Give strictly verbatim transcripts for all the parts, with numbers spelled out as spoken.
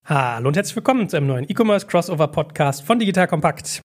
Hallo und herzlich willkommen zu einem neuen E-Commerce Crossover Podcast von Digital Compact.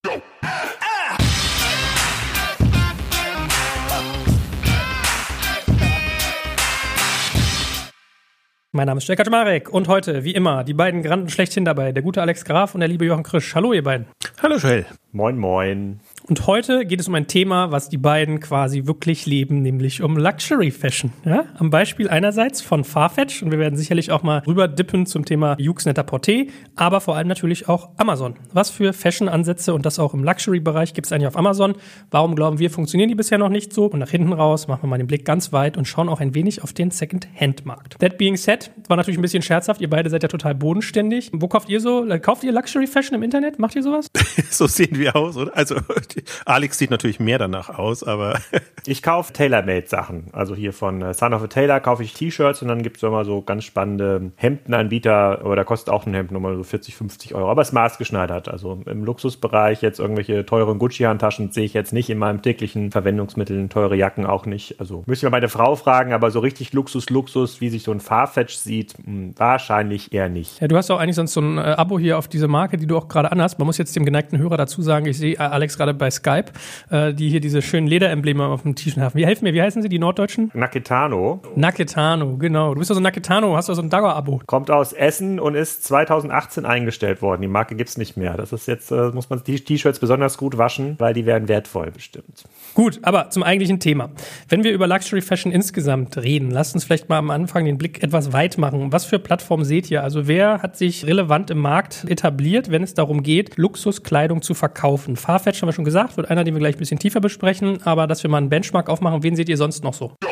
Mein Name ist Jörg Kaczmarek und heute, wie immer, die beiden Granden schlechthin dabei, der gute Alex Graf und der liebe Jochen Krisch. Hallo ihr beiden. Hallo Joel. Moin, moin. Und heute geht es um ein Thema, was die beiden quasi wirklich leben, nämlich um Luxury Fashion. Ja? Am Beispiel einerseits von Farfetch, und wir werden sicherlich auch mal rüber dippen zum Thema YOOX Net-a-Porter, aber vor allem natürlich auch Amazon. Was für Fashion-Ansätze und das auch im Luxury-Bereich gibt es eigentlich auf Amazon? Warum glauben wir, funktionieren die bisher noch nicht so? Und nach hinten raus machen wir mal den Blick ganz weit und schauen auch ein wenig auf den Second-Hand-Markt. That being said, war natürlich ein bisschen scherzhaft, ihr beide seid ja total bodenständig. Wo kauft ihr so? Kauft ihr Luxury Fashion im Internet? Macht ihr sowas? So sehen wir aus, oder? Also Alex sieht natürlich mehr danach aus, aber ich kaufe Tailor-Made-Sachen. Also hier von Son of a Tailor kaufe ich T-Shirts und dann gibt es immer so ganz spannende Hemdenanbieter, aber da kostet auch ein Hemd nochmal so vierzig, fünfzig Euro. Aber es ist maßgeschneidert. Also im Luxusbereich jetzt irgendwelche teuren Gucci-Handtaschen sehe ich jetzt nicht in meinem täglichen Verwendungsmitteln, teure Jacken auch nicht. Also müsste ich mal meine Frau fragen, aber so richtig Luxus, Luxus, wie sich so ein Farfetch sieht, mh, wahrscheinlich eher nicht. Ja, du hast auch eigentlich sonst so ein äh, Abo hier auf diese Marke, die du auch gerade anhast. Man muss jetzt dem geneigten Hörer dazu sagen, ich sehe äh, Alex gerade bei Skype, äh, die hier diese schönen Lederembleme auf dem T-Shirt haben. Wie helfen mir, wie heißen sie, die Norddeutschen? Naketano. Naketano, genau. Du bist doch so ein Naketano, hast doch so ein Dagger-Abo. Kommt aus Essen und ist zweitausendachtzehn eingestellt worden. Die Marke gibt's nicht mehr. Das ist jetzt, äh, muss man die T-Shirts besonders gut waschen, weil die werden wertvoll bestimmt. Gut, aber zum eigentlichen Thema. Wenn wir über Luxury Fashion insgesamt reden, lasst uns vielleicht mal am Anfang den Blick etwas weit machen. Was für Plattformen seht ihr? Also wer hat sich relevant im Markt etabliert, wenn es darum geht, Luxuskleidung zu verkaufen? Farfetch haben wir schon gesagt, wird einer, den wir gleich ein bisschen tiefer besprechen, aber dass wir mal einen Benchmark aufmachen, wen seht ihr sonst noch so?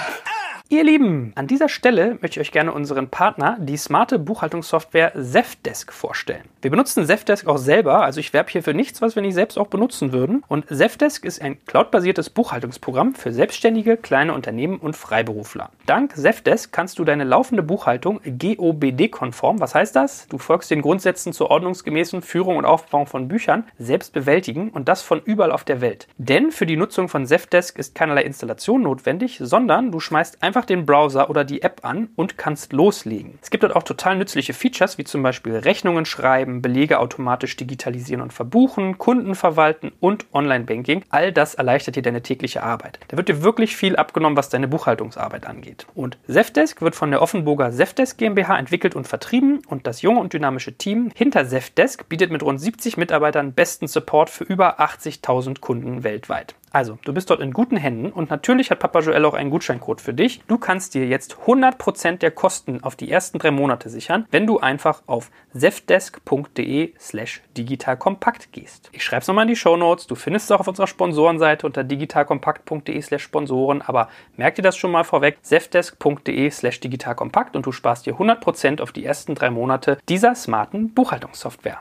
Ihr Lieben, an dieser Stelle möchte ich euch gerne unseren Partner, die smarte Buchhaltungssoftware Zefdesk, vorstellen. Wir benutzen Zefdesk auch selber, also ich werbe hier für nichts, was wir nicht selbst auch benutzen würden. Und Zefdesk ist ein cloudbasiertes Buchhaltungsprogramm für selbstständige, kleine Unternehmen und Freiberufler. Dank Zefdesk kannst du deine laufende Buchhaltung G O B D-konform, was heißt das? Du folgst den Grundsätzen zur ordnungsgemäßen Führung und Aufbewahrung von Büchern, selbst bewältigen und das von überall auf der Welt. Denn für die Nutzung von Zefdesk ist keinerlei Installation notwendig, sondern du schmeißt einfach den Browser oder die App an und kannst loslegen. Es gibt dort auch total nützliche Features, wie zum Beispiel Rechnungen schreiben, Belege automatisch digitalisieren und verbuchen, Kunden verwalten und Online-Banking. All das erleichtert dir deine tägliche Arbeit. Da wird dir wirklich viel abgenommen, was deine Buchhaltungsarbeit angeht. Und Zefdesk wird von der Offenburger Zefdesk GmbH entwickelt und vertrieben und das junge und dynamische Team hinter Zefdesk bietet mit rund siebzig Mitarbeitern besten Support für über achtzigtausend Kunden weltweit. Also, du bist dort in guten Händen und natürlich hat Papa Joel auch einen Gutscheincode für dich. Du kannst dir jetzt hundert Prozent der Kosten auf die ersten drei Monate sichern, wenn du einfach auf zefdesk.de slash digitalkompakt gehst. Ich schreibe es nochmal in die Shownotes. Du findest es auch auf unserer Sponsorenseite unter digitalkompakt.de slash Sponsoren. Aber merk dir das schon mal vorweg, zefdesk.de slash digitalkompakt und du sparst dir hundert Prozent auf die ersten drei Monate dieser smarten Buchhaltungssoftware.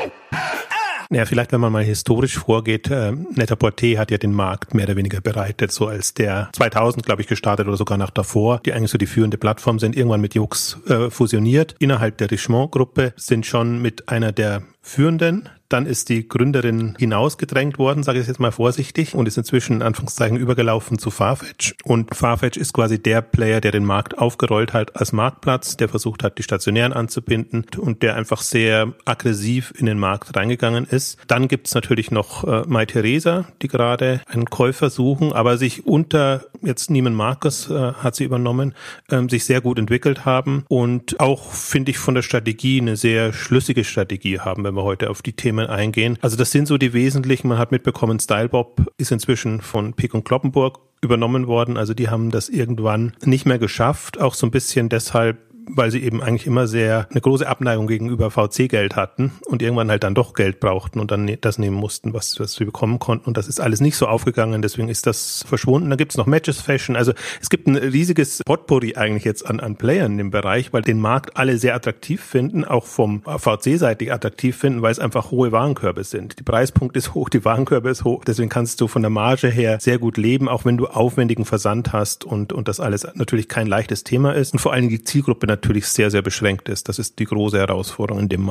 Ja, vielleicht, wenn man mal historisch vorgeht, äh, Net-a-Porter hat ja den Markt mehr oder weniger bereitet, so als der zweitausend, glaube ich, gestartet oder sogar noch davor, die eigentlich so die führende Plattform sind, irgendwann mit YOOX äh, fusioniert. Innerhalb der Richemont-Gruppe sind schon mit einer der führenden. Dann ist die Gründerin hinausgedrängt worden, sage ich jetzt mal vorsichtig, und ist inzwischen in Anführungszeichen übergelaufen zu Farfetch. Und Farfetch ist quasi der Player, der den Markt aufgerollt hat als Marktplatz, der versucht hat, die Stationären anzubinden und der einfach sehr aggressiv in den Markt reingegangen ist. Dann gibt's natürlich noch äh, Mytheresa, die gerade einen Käufer suchen, aber sich unter jetzt Neiman Marcus äh, hat sie übernommen, ähm, sich sehr gut entwickelt haben und auch, finde ich, von der Strategie eine sehr schlüssige Strategie haben, wenn wir heute auf die Themen eingehen. Also das sind so die wesentlichen. Man hat mitbekommen, Stylebob ist inzwischen von Peek und Cloppenburg übernommen worden. Also die haben das irgendwann nicht mehr geschafft. Auch so ein bisschen deshalb, weil sie eben eigentlich immer sehr eine große Abneigung gegenüber V C-Geld hatten und irgendwann halt dann doch Geld brauchten und dann das nehmen mussten, was, was sie bekommen konnten. Und das ist alles nicht so aufgegangen, deswegen ist das verschwunden. Dann gibt es noch Matches Fashion. Also es gibt ein riesiges Potpourri eigentlich jetzt an, an Playern im Bereich, weil den Markt alle sehr attraktiv finden, auch vom V C-seitig attraktiv finden, weil es einfach hohe Warenkörbe sind. Die Preispunkt ist hoch, die Warenkörbe ist hoch. Deswegen kannst du von der Marge her sehr gut leben, auch wenn du aufwendigen Versand hast und, und das alles natürlich kein leichtes Thema ist. Und vor allem die Zielgruppe natürlich sehr, sehr beschränkt ist. Das ist die große Herausforderung in dem Markt.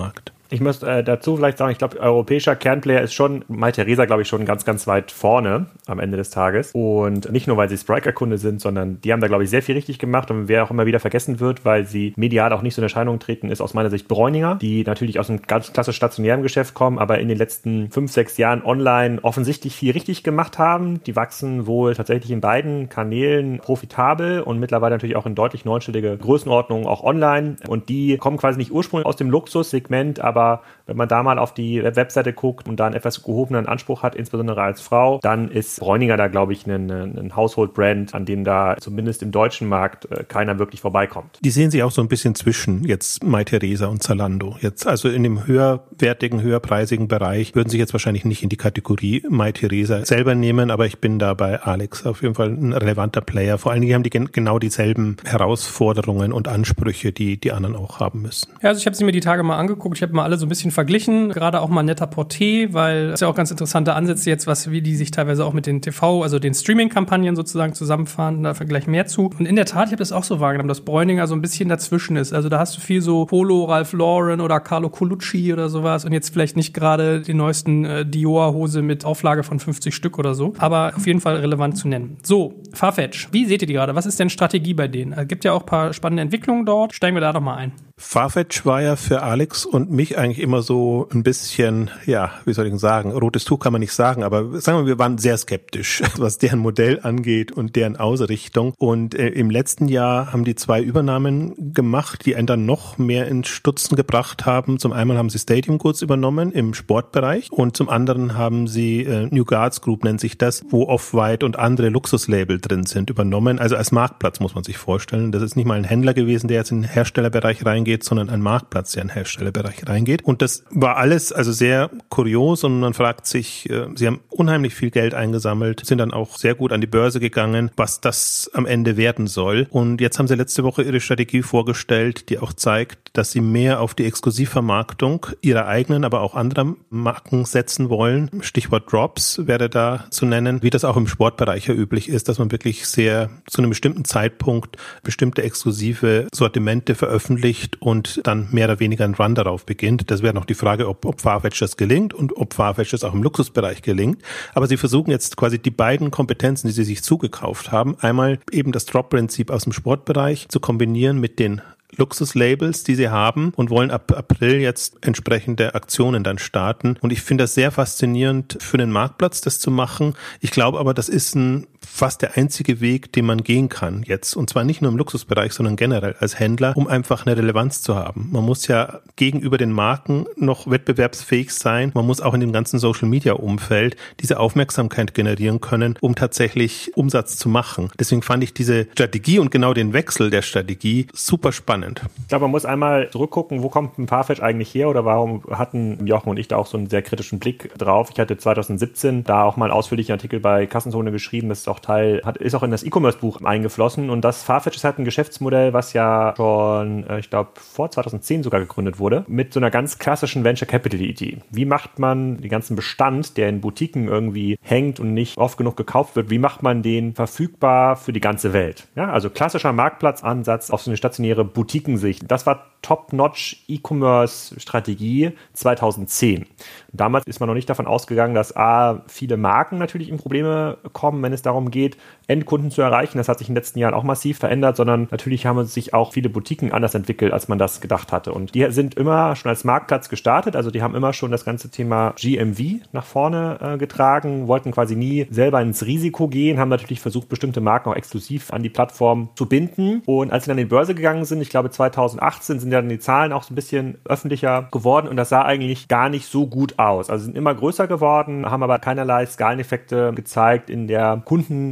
Ich muss äh, dazu vielleicht sagen, ich glaube, europäischer Kernplayer ist schon, Mytheresa, glaube ich, schon ganz, ganz weit vorne am Ende des Tages. Und nicht nur, weil sie Spriker-Kunde sind, sondern die haben da, glaube ich, sehr viel richtig gemacht. Und wer auch immer wieder vergessen wird, weil sie medial auch nicht so in Erscheinung treten, ist aus meiner Sicht Bräuninger, die natürlich aus einem ganz klassisch stationären Geschäft kommen, aber in den letzten fünf, sechs Jahren online offensichtlich viel richtig gemacht haben. Die wachsen wohl tatsächlich in beiden Kanälen profitabel und mittlerweile natürlich auch in deutlich neunstellige Größenordnungen auch online. Und die kommen quasi nicht ursprünglich aus dem Luxussegment, aber wenn man da mal auf die Webseite guckt und da einen etwas gehobenen Anspruch hat, insbesondere als Frau, dann ist Bräuninger da, glaube ich, ein, ein Household-Brand, an dem da zumindest im deutschen Markt keiner wirklich vorbeikommt. Die sehen sich auch so ein bisschen zwischen jetzt Mytheresa und Zalando. Jetzt also in dem höherwertigen, höherpreisigen Bereich würden sich jetzt wahrscheinlich nicht in die Kategorie Mytheresa selber nehmen, aber ich bin da bei Alex auf jeden Fall ein relevanter Player. Vor allen Dingen haben die gen- genau dieselben Herausforderungen und Ansprüche, die die anderen auch haben müssen. Ja, also ich habe sie mir die Tage mal angeguckt, ich habe mal alle so ein bisschen verglichen, gerade auch mal Net-a-Porter, weil es ja auch ganz interessante Ansätze jetzt, was wie die sich teilweise auch mit den T V, also den Streaming-Kampagnen sozusagen zusammenfahren, da gleich mehr zu. Und in der Tat, ich habe das auch so wahrgenommen, dass Bräuninger so ein bisschen dazwischen ist. Also da hast du viel so Polo, Ralph Lauren oder Carlo Colucci oder sowas und jetzt vielleicht nicht gerade die neuesten äh, Dior-Hose mit Auflage von fünfzig Stück oder so, aber auf jeden Fall relevant zu nennen. So, Farfetch, wie seht ihr die gerade? Was ist denn Strategie bei denen? Es gibt ja auch ein paar spannende Entwicklungen dort. Steigen wir da doch mal ein. Farfetch war ja für Alex und mich eigentlich immer so ein bisschen, ja, wie soll ich sagen, rotes Tuch kann man nicht sagen, aber sagen wir, wir waren sehr skeptisch, was deren Modell angeht und deren Ausrichtung. Und äh, im letzten Jahr haben die zwei Übernahmen gemacht, die einen dann noch mehr ins Stutzen gebracht haben. Zum einen haben sie Stadium Goods übernommen im Sportbereich und zum anderen haben sie äh, New Guards Group, nennt sich das, wo Off-White und andere Luxuslabel drin sind, übernommen. Also als Marktplatz muss man sich vorstellen. Das ist nicht mal ein Händler gewesen, der jetzt in den Herstellerbereich reingeht, sondern ein Marktplatz, der in den Herstellerbereich reingeht. Und das war alles also sehr kurios und man fragt sich, äh, sie haben unheimlich viel Geld eingesammelt, sind dann auch sehr gut an die Börse gegangen, was das am Ende werden soll. Und jetzt haben sie letzte Woche ihre Strategie vorgestellt, die auch zeigt, dass sie mehr auf die Exklusivvermarktung ihrer eigenen, aber auch anderer Marken setzen wollen. Stichwort Drops wäre da zu nennen, wie das auch im Sportbereich ja üblich ist, dass man wirklich sehr zu einem bestimmten Zeitpunkt bestimmte exklusive Sortimente veröffentlicht und dann mehr oder weniger ein Run darauf beginnt. Das wäre noch die Frage, ob, ob Farfetch das gelingt und ob Farfetch das auch im Luxusbereich gelingt. Aber sie versuchen jetzt quasi die beiden Kompetenzen, die sie sich zugekauft haben, einmal eben das Drop-Prinzip aus dem Sportbereich zu kombinieren mit den Luxuslabels, die sie haben und wollen ab April jetzt entsprechende Aktionen dann starten. Und ich finde das sehr faszinierend für den Marktplatz, das zu machen. Ich glaube aber, das ist ein fast der einzige Weg, den man gehen kann jetzt. Und zwar nicht nur im Luxusbereich, sondern generell als Händler, um einfach eine Relevanz zu haben. Man muss ja gegenüber den Marken noch wettbewerbsfähig sein. Man muss auch in dem ganzen Social-Media-Umfeld diese Aufmerksamkeit generieren können, um tatsächlich Umsatz zu machen. Deswegen fand ich diese Strategie und genau den Wechsel der Strategie super spannend. Ich glaube, man muss einmal zurückgucken, wo kommt ein Farfetch eigentlich her oder warum hatten Jochen und ich da auch so einen sehr kritischen Blick drauf. Ich hatte zwanzig siebzehn da auch mal einen ausführlichen Artikel bei Kassenzone geschrieben, das ist auch Teil, hat, ist auch in das E-Commerce-Buch eingeflossen und das Farfetch ist halt ein Geschäftsmodell, was ja schon, ich glaube, vor zwanzig zehn sogar gegründet wurde, mit so einer ganz klassischen Venture-Capital-Idee. Wie macht man den ganzen Bestand, der in Boutiquen irgendwie hängt und nicht oft genug gekauft wird, wie macht man den verfügbar für die ganze Welt? Ja, also klassischer Marktplatzansatz auf so eine stationäre Boutiquensicht. Das war Top-Notch E-Commerce-Strategie zweitausendzehn. Damals ist man noch nicht davon ausgegangen, dass A, viele Marken natürlich in Probleme kommen, wenn es darum geht, Endkunden zu erreichen. Das hat sich in den letzten Jahren auch massiv verändert, sondern natürlich haben sich auch viele Boutiquen anders entwickelt, als man das gedacht hatte. Und die sind immer schon als Marktplatz gestartet, also die haben immer schon das ganze Thema G M V nach vorne äh, getragen, wollten quasi nie selber ins Risiko gehen, haben natürlich versucht, bestimmte Marken auch exklusiv an die Plattform zu binden. Und als sie dann in die Börse gegangen sind, ich glaube zweitausendachtzehn, sind ja dann die Zahlen auch so ein bisschen öffentlicher geworden und das sah eigentlich gar nicht so gut aus. Also sind immer größer geworden, haben aber keinerlei Skaleneffekte gezeigt in der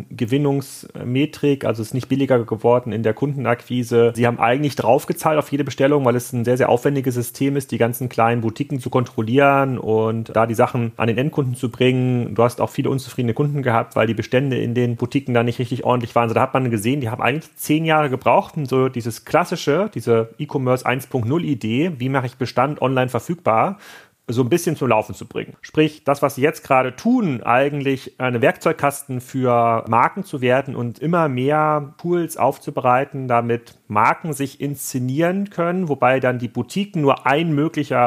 Kundengewinnungsmetrik, also es ist nicht billiger geworden in der Kundenakquise. Sie haben eigentlich draufgezahlt auf jede Bestellung, weil es ein sehr, sehr aufwendiges System ist, die ganzen kleinen Boutiquen zu kontrollieren und da die Sachen an den Endkunden zu bringen. Du hast auch viele unzufriedene Kunden gehabt, weil die Bestände in den Boutiquen da nicht richtig ordentlich waren. Also da hat man gesehen, die haben eigentlich zehn Jahre gebraucht, um so dieses klassische, diese E-Commerce eins Punkt null Idee, wie mache ich Bestand online verfügbar, so ein bisschen zum Laufen zu bringen. Sprich, das, was sie jetzt gerade tun, eigentlich eine Werkzeugkasten für Marken zu werden und immer mehr Tools aufzubereiten, damit Marken sich inszenieren können, wobei dann die Boutiquen nur ein möglicher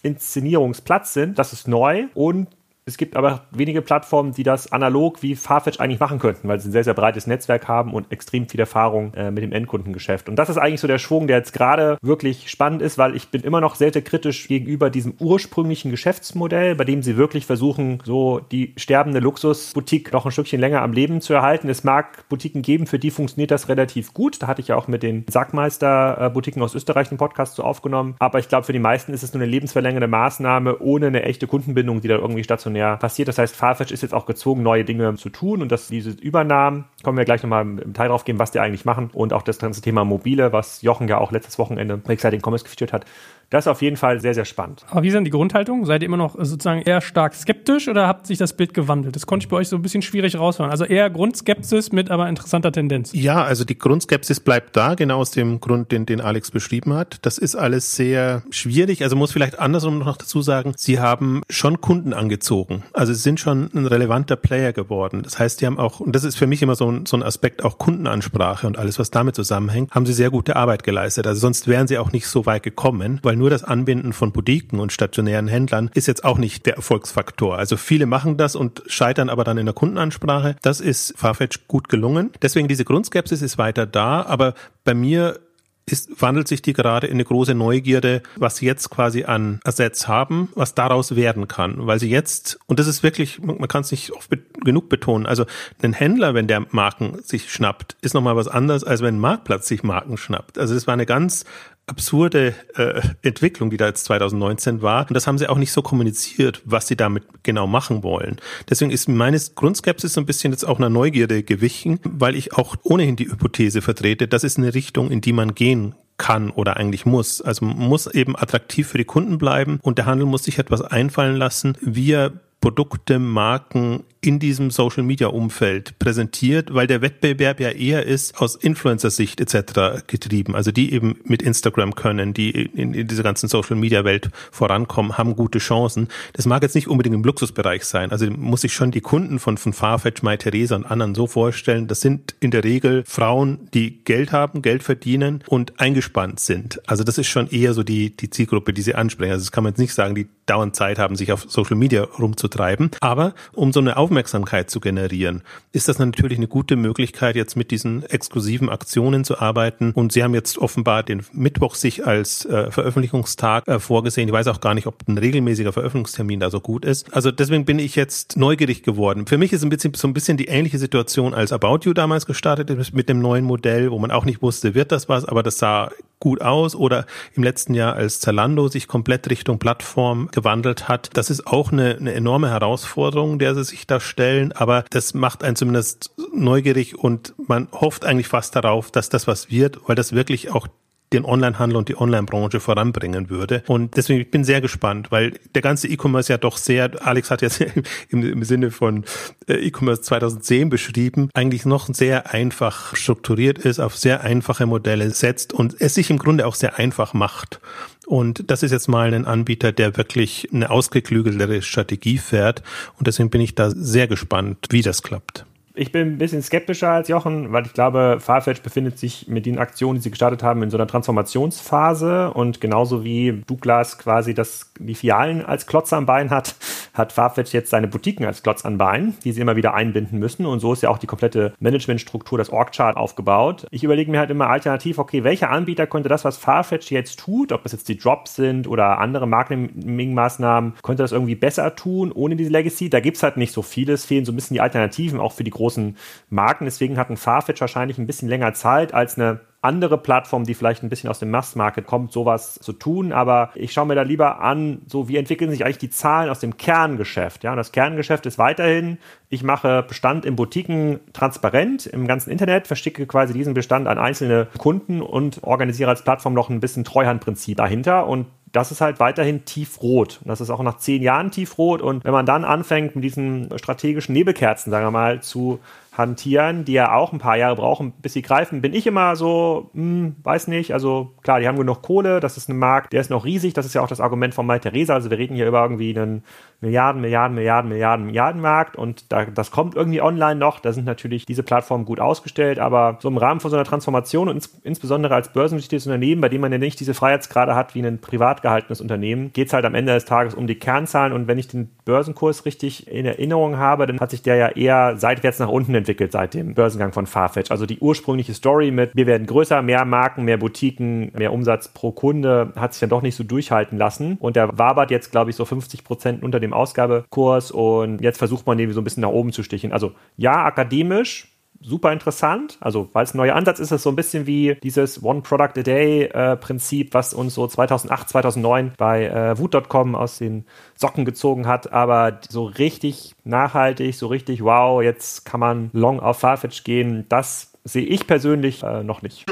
Inszenierungsplatz sind. Das ist neu und es gibt aber wenige Plattformen, die das analog wie Farfetch eigentlich machen könnten, weil sie ein sehr, sehr breites Netzwerk haben und extrem viel Erfahrung äh, mit dem Endkundengeschäft. Und das ist eigentlich so der Schwung, der jetzt gerade wirklich spannend ist, weil ich bin immer noch sehr, sehr kritisch gegenüber diesem ursprünglichen Geschäftsmodell, bei dem sie wirklich versuchen, so die sterbende Luxusboutique noch ein Stückchen länger am Leben zu erhalten. Es mag Boutiquen geben, für die funktioniert das relativ gut. Da hatte ich ja auch mit den Sackmeister-Boutiquen aus Österreich einen Podcast so aufgenommen. Aber ich glaube, für die meisten ist es nur eine lebensverlängernde Maßnahme ohne eine echte Kundenbindung, die da irgendwie stationär passiert. Das heißt, Farfetch ist jetzt auch gezwungen, neue Dinge zu tun und dass diese Übernahmen, kommen wir gleich nochmal im Detail drauf gehen, was die eigentlich machen und auch das ganze Thema Mobile, was Jochen ja auch letztes Wochenende bei Exciting Commerce gefeatured hat. Das ist auf jeden Fall sehr, sehr spannend. Aber wie ist denn die Grundhaltung? Seid ihr immer noch sozusagen eher stark skeptisch oder hat sich das Bild gewandelt? Das konnte ich bei euch so ein bisschen schwierig raushören. Also eher Grundskepsis mit aber interessanter Tendenz. Ja, also die Grundskepsis bleibt da, genau aus dem Grund, den, den Alex beschrieben hat. Das ist alles sehr schwierig. Also muss vielleicht andersrum noch dazu sagen, sie haben schon Kunden angezogen. Also sie sind schon ein relevanter Player geworden. Das heißt, die haben auch, und das ist für mich immer so ein, so ein Aspekt, auch Kundenansprache und alles, was damit zusammenhängt, haben sie sehr gute Arbeit geleistet. Also sonst wären sie auch nicht so weit gekommen, weil nur das Anbinden von Boutiquen und stationären Händlern ist jetzt auch nicht der Erfolgsfaktor. Also viele machen das und scheitern aber dann in der Kundenansprache. Das ist Farfetch gut gelungen. Deswegen diese Grundskepsis ist weiter da, aber bei mir ist, wandelt sich die gerade in eine große Neugierde, was sie jetzt quasi an Assets haben, was daraus werden kann. Weil sie jetzt, und das ist wirklich, man kann es nicht oft be- genug betonen, also ein Händler, wenn der Marken sich schnappt, ist nochmal was anderes, als wenn ein Marktplatz sich Marken schnappt. Also das war eine ganz absurde äh, Entwicklung, die da jetzt zwanzig neunzehn war. Und das haben sie auch nicht so kommuniziert, was sie damit genau machen wollen. Deswegen ist meine Grundskepsis so ein bisschen jetzt auch einer Neugierde gewichen, weil ich auch ohnehin die Hypothese vertrete, das ist eine Richtung, in die man gehen kann oder eigentlich muss. Also man muss eben attraktiv für die Kunden bleiben und der Handel muss sich etwas einfallen lassen, wie er Produkte, Marken in diesem Social-Media-Umfeld präsentiert, weil der Wettbewerb ja eher ist aus Influencer-Sicht et cetera getrieben. Also die eben mit Instagram können, die in, in dieser ganzen Social-Media-Welt vorankommen, haben gute Chancen. Das mag jetzt nicht unbedingt im Luxusbereich sein. Also muss ich schon die Kunden von, von Farfetch, Mytheresa und anderen so vorstellen, das sind in der Regel Frauen, die Geld haben, Geld verdienen und eingespannt sind. Also das ist schon eher so die, die Zielgruppe, die sie ansprechen. Also das kann man jetzt nicht sagen, die dauernd Zeit haben, sich auf Social-Media rumzutreiben. Aber um so eine Aufmerksamkeit zu generieren, ist das natürlich eine gute Möglichkeit, jetzt mit diesen exklusiven Aktionen zu arbeiten. Und sie haben jetzt offenbar den Mittwoch sich als äh, Veröffentlichungstag äh, vorgesehen. Ich weiß auch gar nicht, ob ein regelmäßiger Veröffentlichungstermin da so gut ist. Also deswegen bin ich jetzt neugierig geworden. Für mich ist ein bisschen, so ein bisschen die ähnliche Situation, als About You damals gestartet ist mit dem neuen Modell, wo man auch nicht wusste, wird das was, aber das sah gut aus. Oder im letzten Jahr, als Zalando sich komplett Richtung Plattform gewandelt hat. Das ist auch eine, eine enorme Herausforderung, der sie sich da stellen, aber das macht einen zumindest neugierig und man hofft eigentlich fast darauf, dass das was wird, weil das wirklich auch den Onlinehandel und die Online-Branche voranbringen würde. Und deswegen ich bin sehr gespannt, weil der ganze E-Commerce ja doch sehr, Alex hat jetzt im, im Sinne von E-Commerce zwanzig zehn beschrieben, eigentlich noch sehr einfach strukturiert ist, auf sehr einfache Modelle setzt und es sich im Grunde auch sehr einfach macht. Und das ist jetzt mal ein Anbieter, der wirklich eine ausgeklügelte Strategie fährt. Und deswegen bin ich da sehr gespannt, wie das klappt. Ich bin ein bisschen skeptischer als Jochen, weil ich glaube, Farfetch befindet sich mit den Aktionen, die sie gestartet haben, in so einer Transformationsphase und genauso wie Douglas quasi das, die Filialen als Klotz am Bein hat, hat Farfetch jetzt seine Boutiquen als Klotz am Bein, die sie immer wieder einbinden müssen und so ist ja auch die komplette Managementstruktur, das Org-Chart aufgebaut. Ich überlege mir halt immer alternativ, okay, welcher Anbieter könnte das, was Farfetch jetzt tut, ob das jetzt die Drops sind oder andere Marketing-Maßnahmen, könnte das irgendwie besser tun ohne diese Legacy? Da gibt es halt nicht so vieles, fehlen so ein bisschen die Alternativen auch für die großen Marken. Deswegen hat ein Farfetch wahrscheinlich ein bisschen länger Zeit als eine andere Plattform, die vielleicht ein bisschen aus dem Mass-Market kommt, sowas zu tun. Aber ich schaue mir da lieber an, so wie entwickeln sich eigentlich die Zahlen aus dem Kerngeschäft. Ja, und das Kerngeschäft ist weiterhin, ich mache Bestand in Boutiquen transparent im ganzen Internet, verschicke quasi diesen Bestand an einzelne Kunden und organisiere als Plattform noch ein bisschen Treuhandprinzip dahinter und das ist halt weiterhin tiefrot. Und das ist auch nach zehn Jahren tiefrot. Und wenn man dann anfängt, mit diesen strategischen Nebelkerzen, sagen wir mal, zu hantieren, die ja auch ein paar Jahre brauchen, bis sie greifen, bin ich immer so, hm, weiß nicht, also klar, die haben genug Kohle, das ist ein Markt, der ist noch riesig, das ist ja auch das Argument von Mai Theresa, also wir reden hier über irgendwie einen Milliarden, Milliarden, Milliarden, Milliarden, Milliardenmarkt und da, das kommt irgendwie online noch, da sind natürlich diese Plattformen gut ausgestellt, aber so im Rahmen von so einer Transformation und ins, insbesondere als börsennotiertes Unternehmen, bei dem man ja nicht diese Freiheitsgrade hat wie ein privat gehaltenes Unternehmen, geht es halt am Ende des Tages um die Kernzahlen und wenn ich den Börsenkurs richtig in Erinnerung habe, dann hat sich der ja eher seitwärts nach unten entwickelt seit dem Börsengang von Farfetch. Also die ursprüngliche Story mit wir werden größer, mehr Marken, mehr Boutiquen, mehr Umsatz pro Kunde hat sich dann doch nicht so durchhalten lassen und der wabert jetzt, glaube ich, so fünfzig Prozent unter dem Ausgabekurs und jetzt versucht man den so ein bisschen nach oben zu stichen. Also ja, akademisch, super interessant, also weil es ein neuer Ansatz ist, ist es so ein bisschen wie dieses One Product a Day äh, Prinzip, was uns so zweitausendacht, zweitausendneun bei äh, Woot Punkt com aus den Socken gezogen hat, aber so richtig nachhaltig, so richtig wow, jetzt kann man long auf Farfetch gehen, das sehe ich persönlich äh, noch nicht.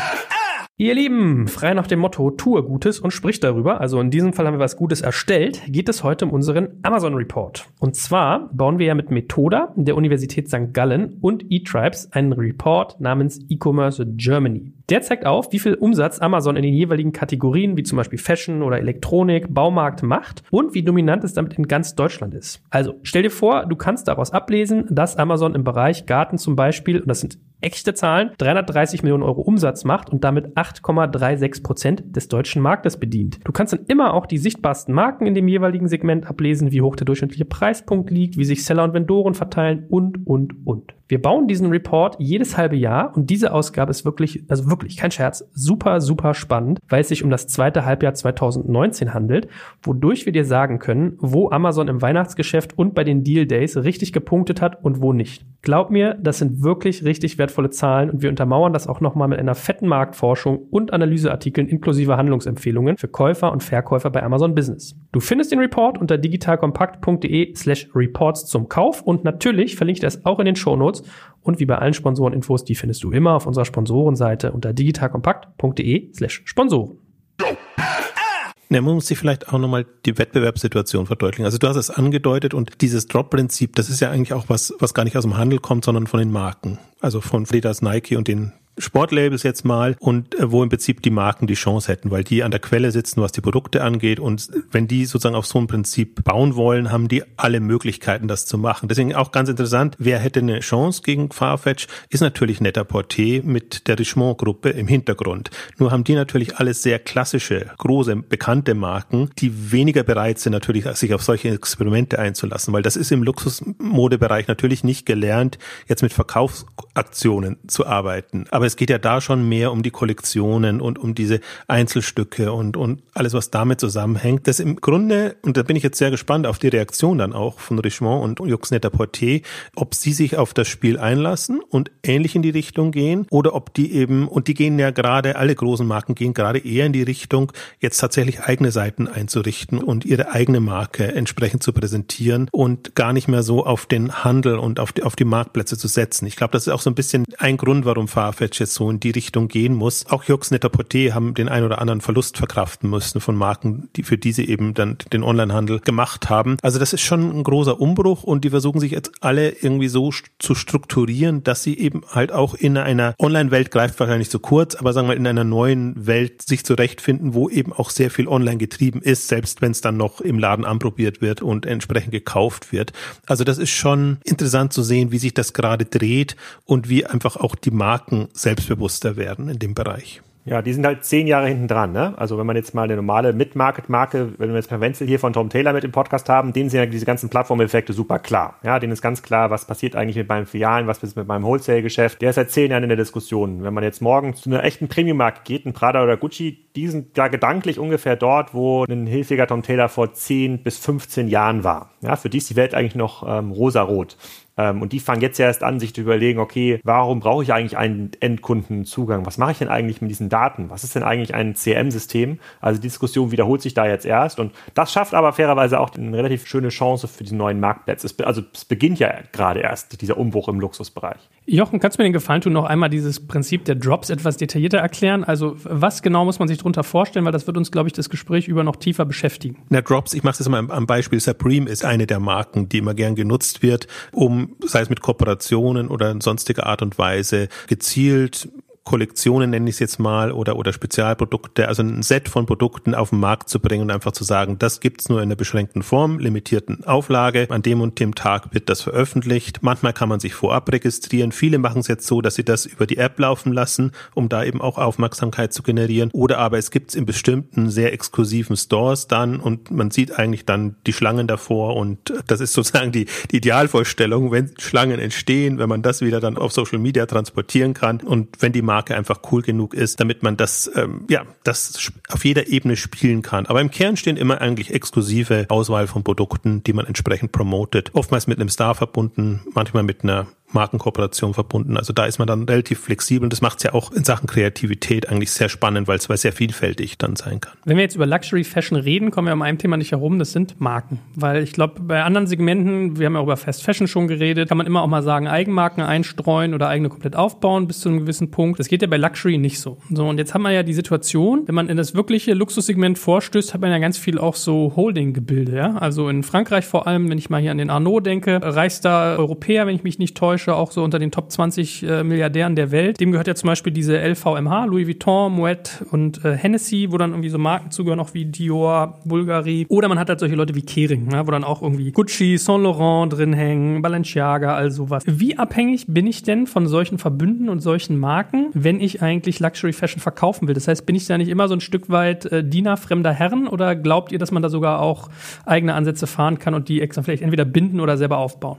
Ihr Lieben, frei nach dem Motto, tue Gutes und sprich darüber, also in diesem Fall haben wir was Gutes erstellt, geht es heute um unseren Amazon Report. Und zwar bauen wir ja mit Methoda, der Universität Sankt Gallen und eTribes einen Report namens E-Commerce Germany. Der zeigt auf, wie viel Umsatz Amazon in den jeweiligen Kategorien, wie zum Beispiel Fashion oder Elektronik, Baumarkt macht und wie dominant es damit in ganz Deutschland ist. Also stell dir vor, du kannst daraus ablesen, dass Amazon im Bereich Garten zum Beispiel, und das sind echte Zahlen, dreihundertdreißig Millionen Euro Umsatz macht und damit acht Komma sechsunddreißig Prozent des deutschen Marktes bedient. Du kannst dann immer auch die sichtbarsten Marken in dem jeweiligen Segment ablesen, wie hoch der durchschnittliche Preispunkt liegt, wie sich Seller und Vendoren verteilen und, und, und. Wir bauen diesen Report jedes halbe Jahr und diese Ausgabe ist wirklich, also wirklich kein Scherz, super, super spannend, weil es sich um das zweite Halbjahr zweitausendneunzehn handelt, wodurch wir dir sagen können, wo Amazon im Weihnachtsgeschäft und bei den Deal Days richtig gepunktet hat und wo nicht. Glaub mir, das sind wirklich richtig wertvolle Zahlen und wir untermauern das auch nochmal mit einer fetten Marktforschung und Analyseartikeln inklusive Handlungsempfehlungen für Käufer und Verkäufer bei Amazon Business. Du findest den Report unter digitalkompakt.de slash reports zum Kauf und natürlich verlinke ich das auch in den Shownotes und wie bei allen Sponsoreninfos, die findest du immer auf unserer Sponsorenseite unter digitalkompakt.de slash Sponsoren. Ja, man muss sich vielleicht auch nochmal die Wettbewerbssituation verdeutlichen. Also du hast es angedeutet und dieses Drop-Prinzip, das ist ja eigentlich auch was, was gar nicht aus dem Handel kommt, sondern von den Marken. Also von Adidas, Nike und den Sportlabels jetzt mal und äh, wo im Prinzip die Marken die Chance hätten, weil die an der Quelle sitzen, was die Produkte angeht und wenn die sozusagen auf so ein Prinzip bauen wollen, haben die alle Möglichkeiten, das zu machen. Deswegen auch ganz interessant, wer hätte eine Chance gegen Farfetch, ist natürlich Net-a-Porter mit der Richemont-Gruppe im Hintergrund. Nur haben die natürlich alles sehr klassische, große, bekannte Marken, die weniger bereit sind natürlich, sich auf solche Experimente einzulassen, weil das ist im Luxusmodebereich natürlich nicht gelernt, jetzt mit Verkaufsaktionen zu arbeiten. Aber es geht ja da schon mehr um die Kollektionen und um diese Einzelstücke und, und alles, was damit zusammenhängt. Das im Grunde, und da bin ich jetzt sehr gespannt auf die Reaktion dann auch von Richemont und Yoox Net-a-Porter, ob sie sich auf das Spiel einlassen und ähnlich in die Richtung gehen oder ob die eben, und die gehen ja gerade, alle großen Marken gehen gerade eher in die Richtung, jetzt tatsächlich eigene Seiten einzurichten und ihre eigene Marke entsprechend zu präsentieren und gar nicht mehr so auf den Handel und auf die, auf die Marktplätze zu setzen. Ich glaube, das ist auch so ein bisschen ein Grund, warum Farfetch jetzt so in die Richtung gehen muss. Auch Yoox Net-a-Porter haben den ein oder anderen Verlust verkraften müssen von Marken, die für die sie eben dann den Onlinehandel gemacht haben. Also das ist schon ein großer Umbruch und die versuchen sich jetzt alle irgendwie so zu strukturieren, dass sie eben halt auch in einer Online-Welt, greift wahrscheinlich zu kurz, aber sagen wir in einer neuen Welt sich zurechtfinden, wo eben auch sehr viel online getrieben ist, selbst wenn es dann noch im Laden anprobiert wird und entsprechend gekauft wird. Also das ist schon interessant zu sehen, wie sich das gerade dreht und wie einfach auch die Marken selbstbewusster werden in dem Bereich. Ja, die sind halt zehn Jahre hinten dran, ne? Also wenn man jetzt mal eine normale Mid-Market-Marke, wenn wir jetzt Per Wenzel hier von Tom Taylor mit im Podcast haben, denen sind ja diese ganzen Plattformeffekte super klar. Ja, denen ist ganz klar, was passiert eigentlich mit meinen Filialen, was passiert mit meinem Wholesale-Geschäft. Der ist seit zehn Jahren in der Diskussion. Wenn man jetzt morgen zu einer echten Premium-Marke geht, ein Prada oder Gucci, die sind ja gedanklich ungefähr dort, wo ein hilfiger Tom Taylor vor zehn bis fünfzehn Jahren war. Ja, für die ist die Welt eigentlich noch ähm, rosarot. Ähm, und die fangen jetzt erst an, sich zu überlegen, okay, warum brauche ich eigentlich einen Endkundenzugang? Was mache ich denn eigentlich mit diesen Daten? Was ist denn eigentlich ein C R M-System? Also die Diskussion wiederholt sich da jetzt erst. Und das schafft aber fairerweise auch eine relativ schöne Chance für die neuen Marktplätze. Es, also es beginnt ja gerade erst, dieser Umbruch im Luxusbereich. Jochen, kannst du mir den Gefallen tun, noch einmal dieses Prinzip der Drops etwas detaillierter erklären? Also was genau muss man sich darunter vorstellen? Weil das wird uns, glaube ich, das Gespräch über noch tiefer beschäftigen. Na, Drops, ich mache das mal am Beispiel. Supreme ist eine der Marken, die immer gern genutzt wird, um sei es mit Kooperationen oder in sonstiger Art und Weise, gezielt Kollektionen, nenne ich es jetzt mal, oder oder Spezialprodukte, also ein Set von Produkten auf den Markt zu bringen und einfach zu sagen, das gibt's nur in einer beschränkten Form, limitierten Auflage, an dem und dem Tag wird das veröffentlicht. Manchmal kann man sich vorab registrieren. Viele machen es jetzt so, dass sie das über die App laufen lassen, um da eben auch Aufmerksamkeit zu generieren. Oder aber es gibt's in bestimmten, sehr exklusiven Stores dann und man sieht eigentlich dann die Schlangen davor und das ist sozusagen die, die Idealvorstellung, wenn Schlangen entstehen, wenn man das wieder dann auf Social Media transportieren kann und wenn die Marke einfach cool genug ist, damit man das, ähm, ja, das auf jeder Ebene spielen kann. Aber im Kern stehen immer eigentlich exklusive Auswahl von Produkten, die man entsprechend promotet. Oftmals mit einem Star verbunden, manchmal mit einer Markenkooperation verbunden. Also da ist man dann relativ flexibel und das macht es ja auch in Sachen Kreativität eigentlich sehr spannend, weil es sehr vielfältig dann sein kann. Wenn wir jetzt über Luxury Fashion reden, kommen wir um ein Thema nicht herum, das sind Marken. Weil ich glaube, bei anderen Segmenten, wir haben ja auch über Fast Fashion schon geredet, kann man immer auch mal sagen, Eigenmarken einstreuen oder eigene komplett aufbauen bis zu einem gewissen Punkt. Das geht ja bei Luxury nicht so. So, und jetzt haben wir ja die Situation, wenn man in das wirkliche Luxussegment vorstößt, hat man ja ganz viel auch so Holding-Gebilde. Ja? Also in Frankreich vor allem, wenn ich mal hier an den Arnault denke, reichster Europäer, wenn ich mich nicht täusche, auch so unter den Top zwanzig äh, Milliardären der Welt. Dem gehört ja zum Beispiel diese L V M H, Louis Vuitton, Moet und äh, Hennessy, wo dann irgendwie so Marken zugehören, auch wie Dior, Bulgari. Oder man hat halt solche Leute wie Kering, ne, wo dann auch irgendwie Gucci, Saint Laurent drin hängen, Balenciaga, all sowas. Wie abhängig bin ich denn von solchen Verbünden und solchen Marken, wenn ich eigentlich Luxury Fashion verkaufen will? Das heißt, bin ich da nicht immer so ein Stück weit äh, Diener fremder Herren oder glaubt ihr, dass man da sogar auch eigene Ansätze fahren kann und die extra vielleicht entweder binden oder selber aufbauen?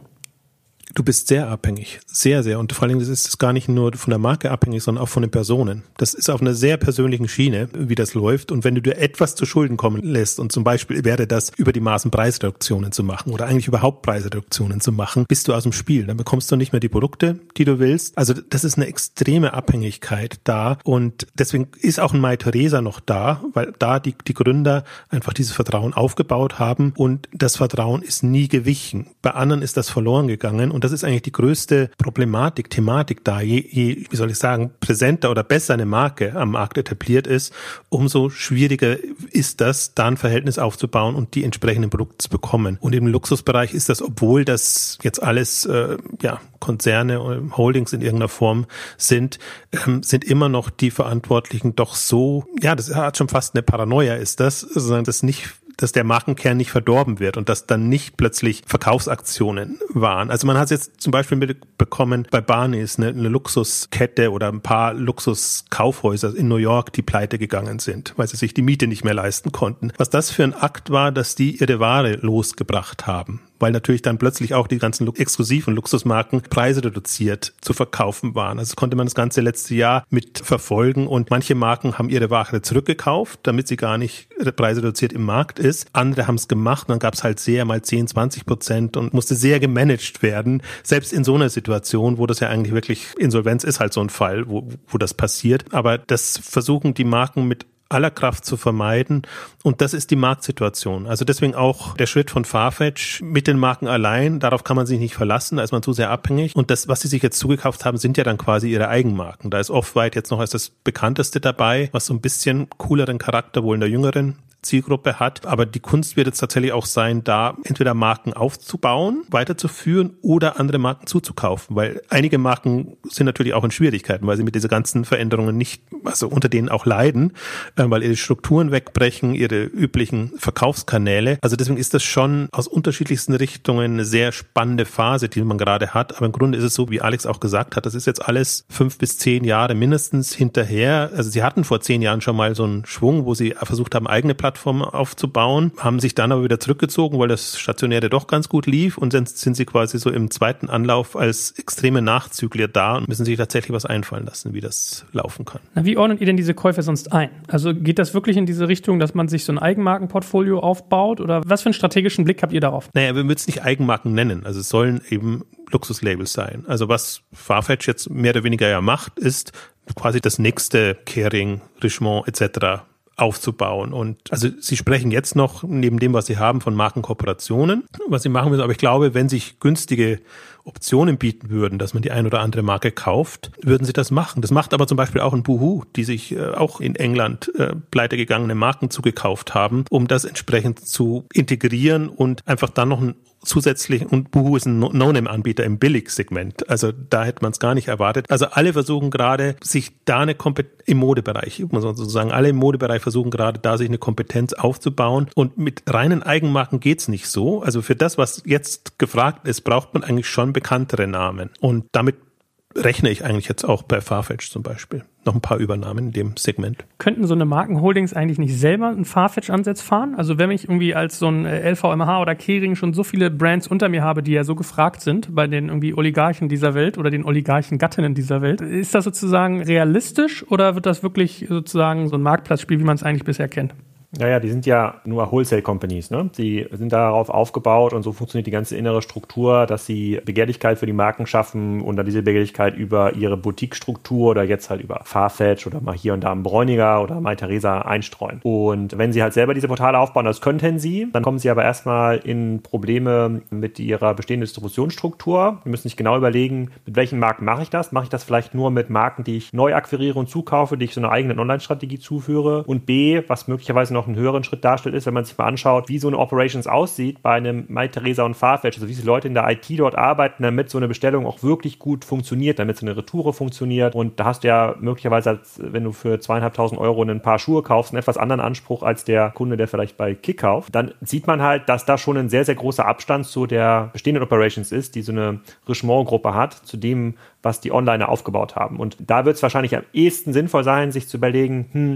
Du bist sehr abhängig, sehr, sehr. Und vor allem ist es gar nicht nur von der Marke abhängig, sondern auch von den Personen. Das ist auf einer sehr persönlichen Schiene, wie das läuft. Und wenn du dir etwas zu Schulden kommen lässt, und zum Beispiel wäre das über die Maßen Preisreduktionen zu machen oder eigentlich überhaupt Preisreduktionen zu machen, bist du aus dem Spiel. Dann bekommst du nicht mehr die Produkte, die du willst. Also das ist eine extreme Abhängigkeit da. Und deswegen ist auch ein Mytheresa noch da, weil da die, die Gründer einfach dieses Vertrauen aufgebaut haben. Und das Vertrauen ist nie gewichen. Bei anderen ist das verloren gegangen. Und das ist eigentlich die größte Problematik, Thematik da. Je, je, wie soll ich sagen, präsenter oder besser eine Marke am Markt etabliert ist, umso schwieriger ist das, da ein Verhältnis aufzubauen und die entsprechenden Produkte zu bekommen. Und im Luxusbereich ist das, obwohl das jetzt alles äh, ja Konzerne oder Holdings in irgendeiner Form sind, ähm, sind immer noch die Verantwortlichen doch so, ja, das hat schon fast eine Paranoia ist das, sondern das nicht dass der Markenkern nicht verdorben wird und dass dann nicht plötzlich Verkaufsaktionen waren. Also man hat es jetzt zum Beispiel mitbekommen bei Barneys, eine, eine Luxuskette oder ein paar Luxuskaufhäuser in New York, die pleite gegangen sind, weil sie sich die Miete nicht mehr leisten konnten. Was das für ein Akt war, dass die ihre Ware losgebracht haben. Weil natürlich dann plötzlich auch die ganzen exklusiven Luxusmarken Preise reduziert zu verkaufen waren. Also konnte man das ganze letzte Jahr mit verfolgen und manche Marken haben ihre Ware zurückgekauft, damit sie gar nicht preisreduziert im Markt ist. Andere haben es gemacht und dann gab es halt sehr mal zehn, zwanzig Prozent und musste sehr gemanagt werden. Selbst in so einer Situation, wo das ja eigentlich wirklich, Insolvenz ist halt so ein Fall, wo, wo das passiert. Aber das versuchen die Marken mit aller Kraft zu vermeiden. Und das ist die Marktsituation. Also deswegen auch der Schritt von Farfetch mit den Marken allein, darauf kann man sich nicht verlassen, da ist man zu sehr abhängig. Und das, was sie sich jetzt zugekauft haben, sind ja dann quasi ihre Eigenmarken. Da ist Off-White jetzt noch als das bekannteste dabei, was so ein bisschen cooleren Charakter wohl in der jüngeren Zielgruppe hat. Aber die Kunst wird jetzt tatsächlich auch sein, da entweder Marken aufzubauen, weiterzuführen oder andere Marken zuzukaufen, weil einige Marken sind natürlich auch in Schwierigkeiten, weil sie mit diesen ganzen Veränderungen nicht, also unter denen auch leiden, weil ihre Strukturen wegbrechen, ihre üblichen Verkaufskanäle. Also deswegen ist das schon aus unterschiedlichsten Richtungen eine sehr spannende Phase, die man gerade hat. Aber im Grunde ist es so, wie Alex auch gesagt hat, das ist jetzt alles fünf bis zehn Jahre mindestens hinterher. Also sie hatten vor zehn Jahren schon mal so einen Schwung, wo sie versucht haben, eigene Plattformen aufzubauen, haben sich dann aber wieder zurückgezogen, weil das Stationäre doch ganz gut lief und dann sind sie quasi so im zweiten Anlauf als extreme Nachzügler da und müssen sich tatsächlich was einfallen lassen, wie das laufen kann. Na, wie ordnet ihr denn diese Käufe sonst ein? Also geht das wirklich in diese Richtung, dass man sich so ein Eigenmarkenportfolio aufbaut oder was für einen strategischen Blick habt ihr darauf? Naja, wir würden es nicht Eigenmarken nennen, also es sollen eben Luxuslabels sein. Also was Farfetch jetzt mehr oder weniger ja macht, ist quasi das nächste Kering, Richemont et cetera aufzubauen. Und also sie sprechen jetzt noch neben dem, was sie haben, von Markenkooperationen, was sie machen müssen. Aber ich glaube, wenn sich günstige Optionen bieten würden, dass man die ein oder andere Marke kauft, würden sie das machen. Das macht aber zum Beispiel auch ein Boohoo, die sich äh, auch in England äh, pleite gegangene Marken zugekauft haben, um das entsprechend zu integrieren und einfach dann noch ein zusätzlich, und Boohoo ist ein No-Name-Anbieter im Billig-Segment. Also da hätte man es gar nicht erwartet. Also alle versuchen gerade, sich da eine Kompetenz im Modebereich, muss man so sagen, alle im Modebereich versuchen gerade, da sich eine Kompetenz aufzubauen. Und mit reinen Eigenmarken geht's nicht so. Also für das, was jetzt gefragt ist, braucht man eigentlich schon bekanntere Namen. Und damit rechne ich eigentlich jetzt auch bei Farfetch zum Beispiel. Noch ein paar Übernahmen in dem Segment. Könnten so eine Markenholdings eigentlich nicht selber einen Farfetch-Ansatz fahren? Also wenn ich irgendwie als so ein L V M H oder Kering schon so viele Brands unter mir habe, die ja so gefragt sind bei den irgendwie Oligarchen dieser Welt oder den Oligarchen-Gattinnen dieser Welt, ist das sozusagen realistisch oder wird das wirklich sozusagen so ein Marktplatzspiel, wie man es eigentlich bisher kennt? Naja, die sind ja nur Wholesale-Companies, ne? Die sind darauf aufgebaut und so funktioniert die ganze innere Struktur, dass sie Begehrlichkeit für die Marken schaffen und dann diese Begehrlichkeit über ihre Boutique-Struktur oder jetzt halt über Farfetch oder mal hier und da einen Bräuniger oder Mytheresa einstreuen. Und wenn sie halt selber diese Portale aufbauen, das könnten sie, dann kommen sie aber erstmal in Probleme mit ihrer bestehenden Distributionsstruktur. Wir müssen sich genau überlegen, mit welchen Marken mache ich das? Mache ich das vielleicht nur mit Marken, die ich neu akquiriere und zukaufe, die ich so einer eigenen Online-Strategie zuführe? Und B, was möglicherweise noch einen höheren Schritt darstellt, ist, wenn man sich mal anschaut, wie so eine Operations aussieht bei einem Mytheresa und Farfetch, also wie viele Leute in der I T dort arbeiten, damit so eine Bestellung auch wirklich gut funktioniert, damit so eine Retoure funktioniert. Und da hast du ja möglicherweise, als, wenn du für zweieinhalbtausend Euro ein paar Schuhe kaufst, einen etwas anderen Anspruch als der Kunde, der vielleicht bei Kick kauft. Dann sieht man halt, dass da schon ein sehr, sehr großer Abstand zu der bestehenden Operations ist, die so eine Richemont-Gruppe hat, zu dem, was die Onliner aufgebaut haben. Und da wird es wahrscheinlich am ehesten sinnvoll sein, sich zu überlegen, hm,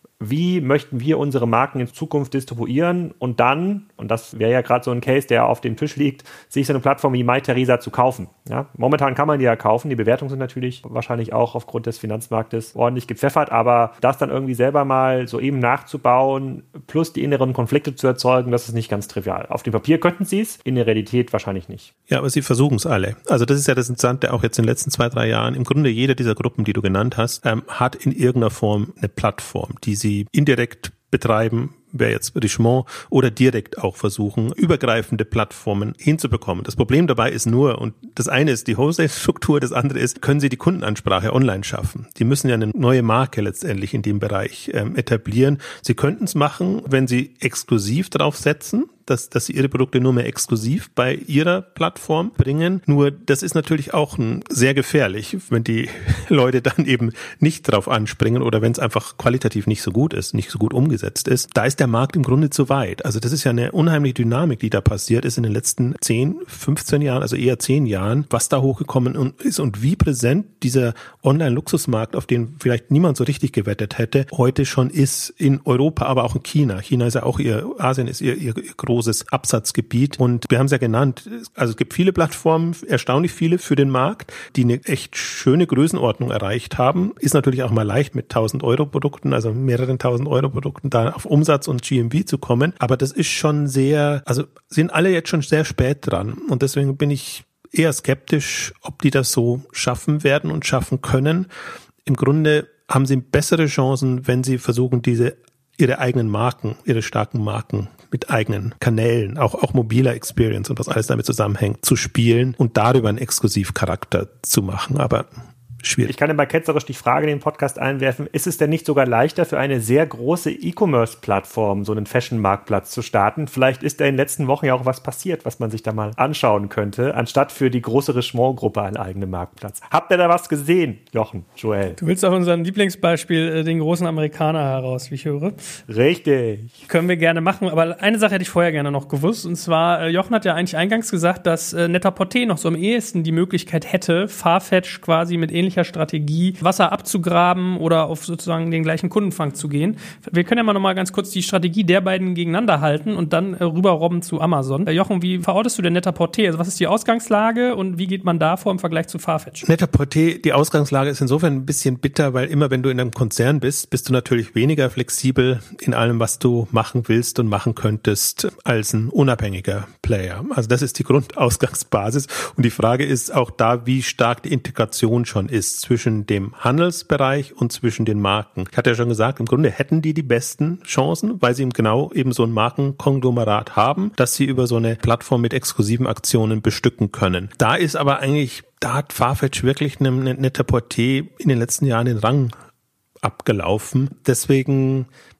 wie möchten wir unsere Marken in Zukunft distribuieren und dann, und das wäre ja gerade so ein Case, der auf dem Tisch liegt, sich so eine Plattform wie Mytheresa zu kaufen. Ja, momentan kann man die ja kaufen, die Bewertungen sind natürlich wahrscheinlich auch aufgrund des Finanzmarktes ordentlich gepfeffert, aber das dann irgendwie selber mal so eben nachzubauen, plus die inneren Konflikte zu erzeugen, das ist nicht ganz trivial. Auf dem Papier könnten sie es, in der Realität wahrscheinlich nicht. Ja, aber sie versuchen es alle. Also das ist ja das Interessante, auch jetzt in den letzten zwei, drei Jahren. Im Grunde jeder dieser Gruppen, die du genannt hast, ähm, hat in irgendeiner Form eine Plattform, die sie indirekt betreiben, wäre jetzt Richemont, oder direkt auch versuchen, übergreifende Plattformen hinzubekommen. Das Problem dabei ist nur, und das eine ist die Wholesale-Struktur, das andere ist, können sie die Kundenansprache online schaffen? Die müssen ja eine neue Marke letztendlich in dem Bereich ähm, etablieren. Sie könnten es machen, wenn sie exklusiv darauf setzen, dass, dass sie ihre Produkte nur mehr exklusiv bei ihrer Plattform bringen. Nur das ist natürlich auch ein, sehr gefährlich, wenn die Leute dann eben nicht drauf anspringen oder wenn es einfach qualitativ nicht so gut ist, nicht so gut umgesetzt ist. Da ist der Markt im Grunde zu weit. Also das ist ja eine unheimliche Dynamik, die da passiert ist in den letzten zehn, fünfzehn Jahren, also eher zehn Jahren, was da hochgekommen ist und wie präsent dieser Online-Luxusmarkt, auf den vielleicht niemand so richtig gewettet hätte, heute schon ist in Europa, aber auch in China. China ist ja auch ihr, Asien ist ihr, ihr großes Absatzgebiet und wir haben es ja genannt, also es gibt viele Plattformen, erstaunlich viele für den Markt, die eine echt schöne Größenordnung erreicht haben. Ist natürlich auch mal leicht mit tausend Euro Produkten, also mehreren tausend Euro Produkten da auf Umsatz und G M V zu kommen, aber das ist schon sehr, also sind alle jetzt schon sehr spät dran und deswegen bin ich eher skeptisch, ob die das so schaffen werden und schaffen können. Im Grunde haben sie bessere Chancen, wenn sie versuchen, diese ihre eigenen Marken, ihre starken Marken mit eigenen Kanälen, auch, auch mobiler Experience und was alles damit zusammenhängt, zu spielen und darüber einen Exklusivcharakter zu machen. Aber schwierig. Ich kann immer ketzerisch die Frage in den Podcast einwerfen, ist es denn nicht sogar leichter für eine sehr große E-Commerce-Plattform, so einen Fashion-Marktplatz zu starten? Vielleicht ist da in den letzten Wochen ja auch was passiert, was man sich da mal anschauen könnte, anstatt für die große Richemont-Gruppe einen eigenen Marktplatz. Habt ihr da was gesehen, Jochen, Joel? Du willst auf unser Lieblingsbeispiel, den großen Amerikaner heraus, wie ich höre. Richtig. Können wir gerne machen, aber eine Sache hätte ich vorher gerne noch gewusst, und zwar, Jochen hat ja eigentlich eingangs gesagt, dass Net-a-Porter noch so am ehesten die Möglichkeit hätte, Farfetch quasi mit ähnlichen Strategie, Wasser abzugraben oder auf sozusagen den gleichen Kundenfang zu gehen. Wir können ja mal nochmal ganz kurz die Strategie der beiden gegeneinander halten und dann äh, rüberrobben zu Amazon. Äh, Jochen, wie verortest du denn Net-a-Porter? Also was ist die Ausgangslage und wie geht man da vor im Vergleich zu Farfetch? Net-a-Porter, die Ausgangslage ist insofern ein bisschen bitter, weil immer wenn du in einem Konzern bist, bist du natürlich weniger flexibel in allem, was du machen willst und machen könntest, als ein unabhängiger Player. Also das ist die Grundausgangsbasis und die Frage ist auch da, wie stark die Integration schon ist zwischen dem Handelsbereich und zwischen den Marken. Ich hatte ja schon gesagt, im Grunde hätten die die besten Chancen, weil sie eben genau eben so ein Markenkonglomerat haben, dass sie über so eine Plattform mit exklusiven Aktionen bestücken können. Da ist aber eigentlich, da hat Farfetch wirklich einem Net-a-Porter in den letzten Jahren den Rang abgelaufen. Deswegen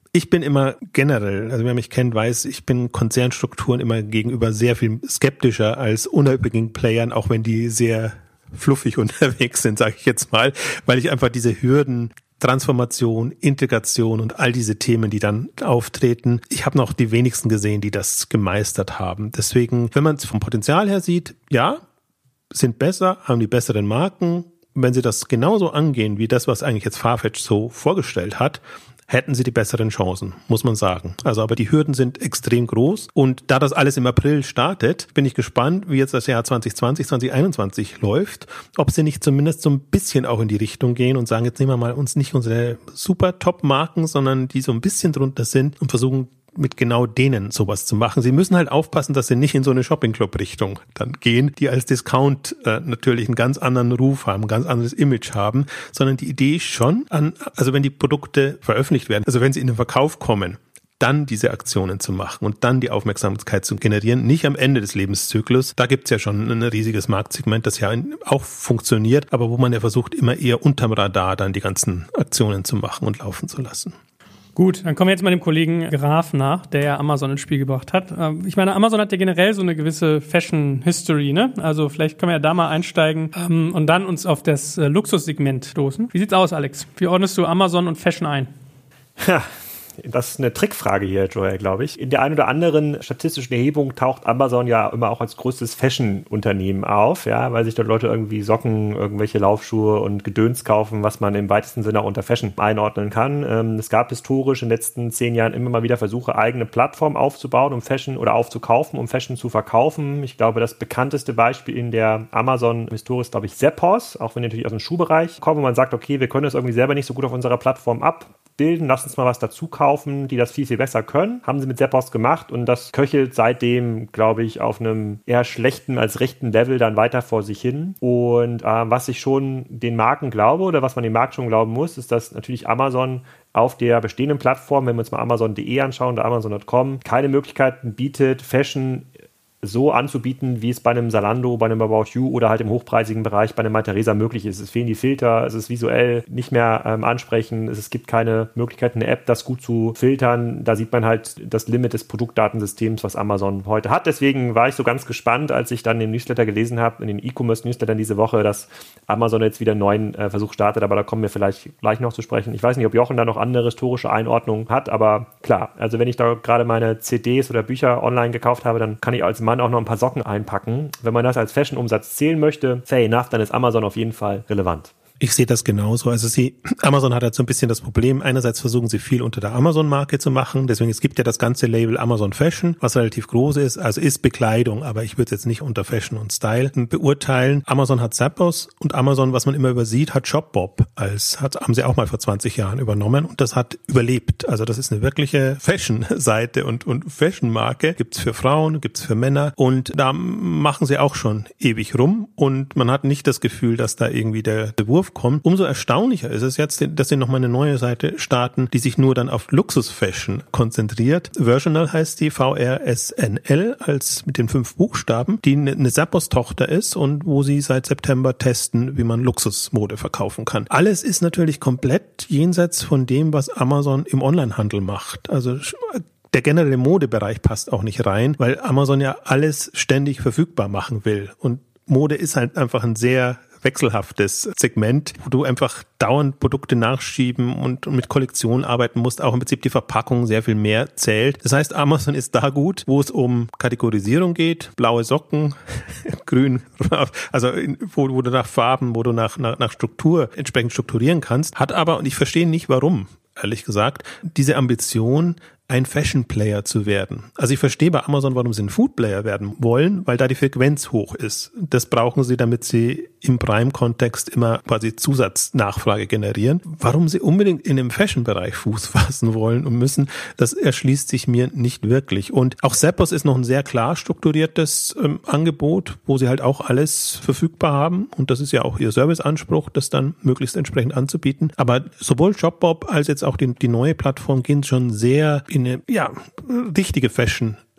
Ich bin immer generell, also wer mich kennt, weiß, ich bin Konzernstrukturen immer gegenüber sehr viel skeptischer als unabhängigen Playern, auch wenn die sehr fluffig unterwegs sind, sage ich jetzt mal, weil ich einfach diese Hürden, Transformation, Integration und all diese Themen, die dann auftreten, ich habe noch die wenigsten gesehen, die das gemeistert haben. Deswegen, wenn man es vom Potenzial her sieht, ja, sind besser, haben die besseren Marken. Wenn sie das genauso angehen, wie das, was eigentlich jetzt Farfetch so vorgestellt hat, hätten sie die besseren Chancen, muss man sagen. Also, aber die Hürden sind extrem groß. Und da das alles im April startet, bin ich gespannt, wie jetzt das Jahr zwanzig zwanzig, zwanzig einundzwanzig läuft. Ob sie nicht zumindest so ein bisschen auch in die Richtung gehen und sagen, jetzt nehmen wir mal uns nicht unsere super Top-Marken, sondern die so ein bisschen drunter sind und versuchen, mit genau denen sowas zu machen. Sie müssen halt aufpassen, dass sie nicht in so eine Shopping-Club-Richtung dann gehen, die als Discount äh, natürlich einen ganz anderen Ruf haben, ein ganz anderes Image haben, sondern die Idee ist schon, an, also wenn die Produkte veröffentlicht werden, also wenn sie in den Verkauf kommen, dann diese Aktionen zu machen und dann die Aufmerksamkeit zu generieren, nicht am Ende des Lebenszyklus. Da gibt's ja schon ein riesiges Marktsegment, das ja auch funktioniert, aber wo man ja versucht, immer eher unterm Radar dann die ganzen Aktionen zu machen und laufen zu lassen. Gut, dann kommen wir jetzt mal dem Kollegen Graf nach, der ja Amazon ins Spiel gebracht hat. Ich meine, Amazon hat ja generell so eine gewisse Fashion-History, ne? Also vielleicht können wir ja da mal einsteigen ähm, und dann uns auf das äh, Luxussegment stoßen. Wie sieht's aus, Alex? Wie ordnest du Amazon und Fashion ein? Ja. Das ist eine Trickfrage hier, Joel, glaube ich. In der einen oder anderen statistischen Erhebung taucht Amazon ja immer auch als größtes Fashion-Unternehmen auf, ja, weil sich dort Leute irgendwie Socken, irgendwelche Laufschuhe und Gedöns kaufen, was man im weitesten Sinne auch unter Fashion einordnen kann. Ähm, es gab historisch in den letzten zehn Jahren immer mal wieder Versuche, eigene Plattformen aufzubauen, um Fashion oder aufzukaufen, um Fashion zu verkaufen. Ich glaube, das bekannteste Beispiel in der Amazon-Historie ist, glaube ich, Zappos, auch wenn die natürlich aus dem Schuhbereich kommen und man sagt, okay, wir können das irgendwie selber nicht so gut auf unserer Plattform abbilden, lass uns mal was dazu kaufen, die das viel, viel besser können. Haben sie mit Zappos gemacht und das köchelt seitdem, glaube ich, auf einem eher schlechten als rechten Level dann weiter vor sich hin. Und äh, was ich schon den Marken glaube oder was man dem Markt schon glauben muss, ist, dass natürlich Amazon auf der bestehenden Plattform, wenn wir uns mal Amazon punkt de anschauen oder Amazon punkt com, keine Möglichkeiten bietet, Fashion so anzubieten, wie es bei einem Zalando, bei einem About You oder halt im hochpreisigen Bereich bei einem Mytheresa möglich ist. Es fehlen die Filter, es ist visuell nicht mehr ähm, ansprechend, es, es gibt keine Möglichkeit, eine App das gut zu filtern. Da sieht man halt das Limit des Produktdatensystems, was Amazon heute hat. Deswegen war ich so ganz gespannt, als ich dann den Newsletter gelesen habe, in den E-Commerce-Newslettern diese Woche, dass Amazon jetzt wieder einen neuen äh, Versuch startet, aber da kommen wir vielleicht gleich noch zu sprechen. Ich weiß nicht, ob Jochen da noch andere historische Einordnungen hat, aber klar, also wenn ich da gerade meine C Ds oder Bücher online gekauft habe, dann kann ich als Mann auch noch ein paar Socken einpacken. Wenn man das als Fashion-Umsatz zählen möchte, fair enough, dann ist Amazon auf jeden Fall relevant. Ich sehe das genauso. Also sie, Amazon hat halt so ein bisschen das Problem. Einerseits versuchen sie viel unter der Amazon-Marke zu machen. Deswegen, es gibt ja das ganze Label Amazon Fashion, was relativ groß ist. Also ist Bekleidung, aber ich würde es jetzt nicht unter Fashion und Style beurteilen. Amazon hat Zappos und Amazon, was man immer übersieht, hat Shopbop als, hat, haben sie auch mal vor zwanzig Jahren übernommen und das hat überlebt. Also das ist eine wirkliche Fashion-Seite und, und Fashion-Marke. Gibt's für Frauen, gibt's für Männer und da machen sie auch schon ewig rum und man hat nicht das Gefühl, dass da irgendwie der, der Wurf kommt. Umso erstaunlicher ist es jetzt, dass sie nochmal eine neue Seite starten, die sich nur dann auf Luxus-Fashion konzentriert. Versional heißt die, V R S N L, als mit den fünf Buchstaben, die eine Zappos-Tochter ist und wo sie seit September testen, wie man Luxusmode verkaufen kann. Alles ist natürlich komplett jenseits von dem, was Amazon im Onlinehandel macht. Also der generelle Modebereich passt auch nicht rein, weil Amazon ja alles ständig verfügbar machen will. Und Mode ist halt einfach ein sehr wechselhaftes Segment, wo du einfach dauernd Produkte nachschieben und mit Kollektionen arbeiten musst, auch im Prinzip die Verpackung sehr viel mehr zählt. Das heißt, Amazon ist da gut, wo es um Kategorisierung geht, blaue Socken, grün, also wo, wo du nach Farben, wo du nach, nach, nach Struktur entsprechend strukturieren kannst, hat aber, und ich verstehe nicht warum, ehrlich gesagt, diese Ambition, ein Fashion-Player zu werden. Also ich verstehe bei Amazon, warum sie ein Food-Player werden wollen, weil da die Frequenz hoch ist. Das brauchen sie, damit sie im Prime-Kontext immer quasi Zusatznachfrage generieren. Warum sie unbedingt in dem Fashion-Bereich Fuß fassen wollen und müssen, das erschließt sich mir nicht wirklich. Und auch Zappos ist noch ein sehr klar strukturiertes ähm, Angebot, wo sie halt auch alles verfügbar haben. Und das ist ja auch ihr Serviceanspruch, das dann möglichst entsprechend anzubieten. Aber sowohl Shopbop als jetzt auch die, die neue Plattform gehen schon sehr in eine, ja, richtige Fashion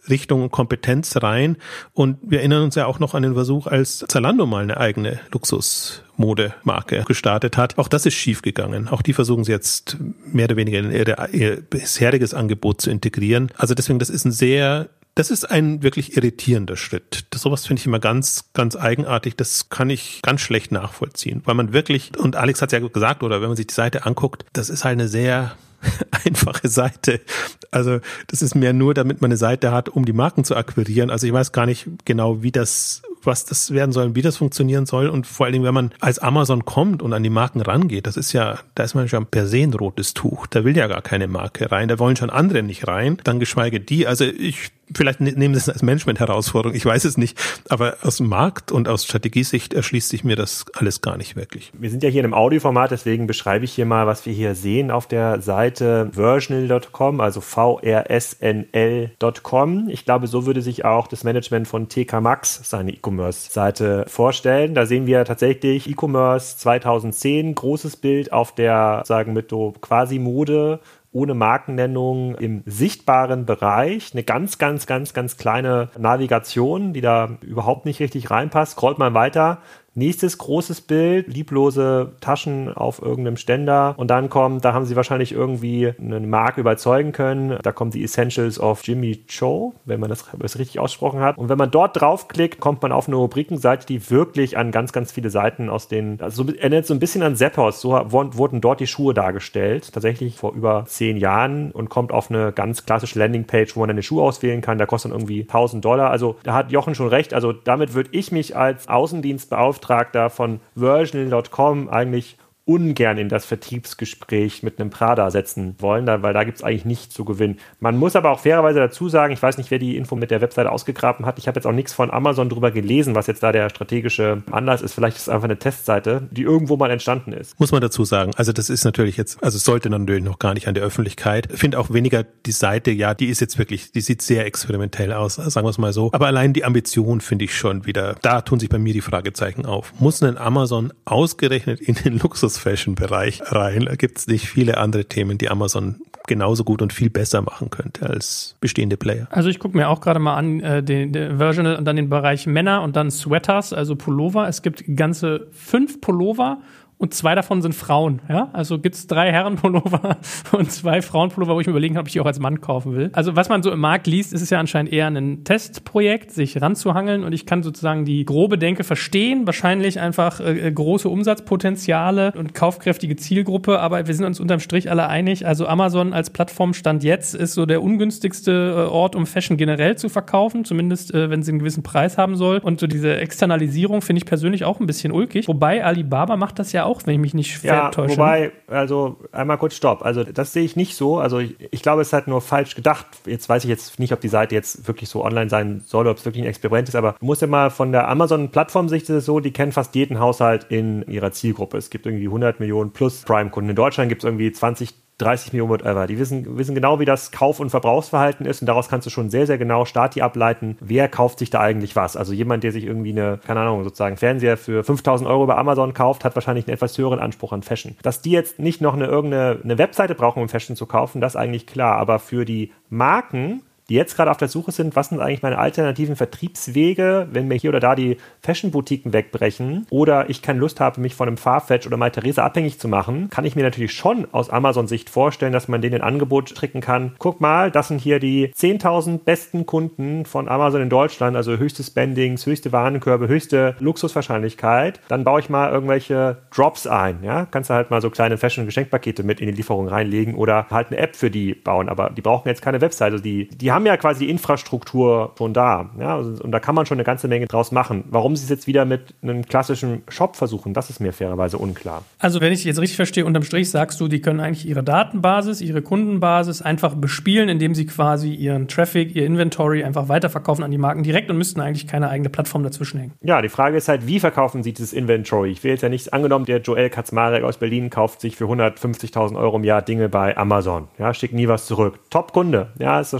Richtung Kompetenz rein. Und wir erinnern uns ja auch noch an den Versuch, als Zalando mal eine eigene Luxusmodemarke gestartet hat. Auch das ist schiefgegangen. Auch die versuchen es jetzt mehr oder weniger in ihr, ihr bisheriges Angebot zu integrieren. Also deswegen, das ist ein sehr Das ist ein wirklich irritierender Schritt. Das, sowas finde ich immer ganz, ganz eigenartig. Das kann ich ganz schlecht nachvollziehen, weil man wirklich, und Alex hat es ja gesagt, oder wenn man sich die Seite anguckt, das ist halt eine sehr einfache Seite. Also das ist mehr nur, damit man eine Seite hat, um die Marken zu akquirieren. Also ich weiß gar nicht genau, wie das, was das werden soll, wie das funktionieren soll. Und vor allen Dingen, wenn man als Amazon kommt und an die Marken rangeht, das ist ja, da ist man schon per se ein rotes Tuch. Da will ja gar keine Marke rein. Da wollen schon andere nicht rein. Dann geschweige die. Also ich, vielleicht nehmen Sie es als Management-Herausforderung. Ich weiß es nicht. Aber aus dem Markt und aus Strategiesicht erschließt sich mir das alles gar nicht wirklich. Wir sind ja hier in einem Audioformat, deswegen beschreibe ich hier mal, was wir hier sehen auf der Seite versional Punkt com, also V R S N L Punkt com. Ich glaube, so würde sich auch das Management von T K Maxx seine E-Commerce-Seite vorstellen. Da sehen wir tatsächlich E-Commerce zweitausendzehn, großes Bild auf der, sagen mit so quasi Mode, ohne Markennennung im sichtbaren Bereich. Eine ganz, ganz, ganz, ganz kleine Navigation, die da überhaupt nicht richtig reinpasst. Scrollt man weiter. Nächstes großes Bild, lieblose Taschen auf irgendeinem Ständer und dann kommt, da haben sie wahrscheinlich irgendwie eine Marke überzeugen können, da kommt die Essentials of Jimmy Choo, wenn man das, das richtig ausgesprochen hat, und wenn man dort draufklickt, kommt man auf eine Rubrikenseite, die wirklich an ganz, ganz viele Seiten aus den, also so, erinnert so ein bisschen an Zappos, so wurden dort die Schuhe dargestellt, tatsächlich vor über zehn Jahren, und kommt auf eine ganz klassische Landingpage, wo man dann die Schuhe auswählen kann, da kostet dann irgendwie tausend Dollar, also da hat Jochen schon recht, also damit würde ich mich als Außendienstbeauftragter von versional Punkt com eigentlich ungern in das Vertriebsgespräch mit einem Prada setzen wollen, weil da gibt es eigentlich nichts zu gewinnen. Man muss aber auch fairerweise dazu sagen, ich weiß nicht, wer die Info mit der Webseite ausgegraben hat, ich habe jetzt auch nichts von Amazon drüber gelesen, was jetzt da der strategische Anlass ist. Vielleicht ist es einfach eine Testseite, die irgendwo mal entstanden ist. Muss man dazu sagen, also das ist natürlich jetzt, also es sollte natürlich noch gar nicht an der Öffentlichkeit. Ich finde auch weniger die Seite, ja, die ist jetzt wirklich, die sieht sehr experimentell aus, sagen wir es mal so. Aber allein die Ambition finde ich schon wieder, da tun sich bei mir die Fragezeichen auf. Muss ein Amazon ausgerechnet in den Luxus Fashion-Bereich rein. Da gibt es nicht viele andere Themen, die Amazon genauso gut und viel besser machen könnte als bestehende Player. Also ich gucke mir auch gerade mal an, äh, den, den Versional und dann den Bereich Männer und dann Sweaters, also Pullover. Es gibt ganze fünf Pullover und zwei davon sind Frauen, ja? Also gibt's drei Herrenpullover und zwei Frauenpullover, wo ich mir überlegen habe, ob ich die auch als Mann kaufen will. Also was man so im Markt liest, ist es ja anscheinend eher ein Testprojekt, sich ranzuhangeln, und ich kann sozusagen die grobe Denke verstehen, wahrscheinlich einfach äh, große Umsatzpotenziale und kaufkräftige Zielgruppe, aber wir sind uns unterm Strich alle einig, also Amazon als Plattformstand jetzt ist so der ungünstigste äh, Ort, um Fashion generell zu verkaufen, zumindest äh, wenn sie einen gewissen Preis haben soll, und so diese Externalisierung finde ich persönlich auch ein bisschen ulkig, wobei Alibaba macht das ja auch Auch, wenn ich mich nicht ja, täusche. Wobei, also einmal kurz Stopp. Also das sehe ich nicht so. Also ich, ich glaube, es ist halt nur falsch gedacht. Jetzt weiß ich jetzt nicht, ob die Seite jetzt wirklich so online sein soll, ob es wirklich ein Experiment ist, aber du musst ja mal von der Amazon-Plattform-Sicht ist es so, die kennen fast jeden Haushalt in ihrer Zielgruppe. Es gibt irgendwie hundert Millionen plus Prime-Kunden. In Deutschland gibt es irgendwie zwanzig, dreißig Millionen, whatever. Die wissen, wissen genau, wie das Kauf- und Verbrauchsverhalten ist, und daraus kannst du schon sehr, sehr genau Stati ableiten, wer kauft sich da eigentlich was. Also jemand, der sich irgendwie eine, keine Ahnung, sozusagen Fernseher für fünftausend Euro bei Amazon kauft, hat wahrscheinlich einen etwas höheren Anspruch an Fashion. Dass die jetzt nicht noch eine irgendeine eine Webseite brauchen, um Fashion zu kaufen, das ist eigentlich klar. Aber für die Marken, die jetzt gerade auf der Suche sind, was sind eigentlich meine alternativen Vertriebswege, wenn mir hier oder da die Fashion-Boutiquen wegbrechen oder ich keine Lust habe, mich von einem Farfetch oder Mytheresa abhängig zu machen, kann ich mir natürlich schon aus Amazon-Sicht vorstellen, dass man denen ein Angebot stricken kann. Guck mal, das sind hier die zehntausend besten Kunden von Amazon in Deutschland, also höchste Spendings, höchste Warenkörbe, höchste Luxuswahrscheinlichkeit. Dann baue ich mal irgendwelche Drops ein. Ja? Kannst du halt mal so kleine Fashion-Geschenkpakete mit in die Lieferung reinlegen oder halt eine App für die bauen. Aber die brauchen jetzt keine Webseite. Also die, die haben ja quasi die Infrastruktur schon da. Ja? Und da kann man schon eine ganze Menge draus machen. Warum sie es jetzt wieder mit einem klassischen Shop versuchen, das ist mir fairerweise unklar. Also wenn ich jetzt richtig verstehe, unterm Strich sagst du, die können eigentlich ihre Datenbasis, ihre Kundenbasis einfach bespielen, indem sie quasi ihren Traffic, ihr Inventory einfach weiterverkaufen an die Marken direkt und müssten eigentlich keine eigene Plattform dazwischen hängen. Ja, die Frage ist halt, wie verkaufen sie dieses Inventory? Ich will jetzt ja nicht, angenommen, der Joel Kaczmarek aus Berlin kauft sich für hundertfünfzigtausend Euro im Jahr Dinge bei Amazon. Ja, schickt nie was zurück. Top-Kunde. Ja, ist das schon. Und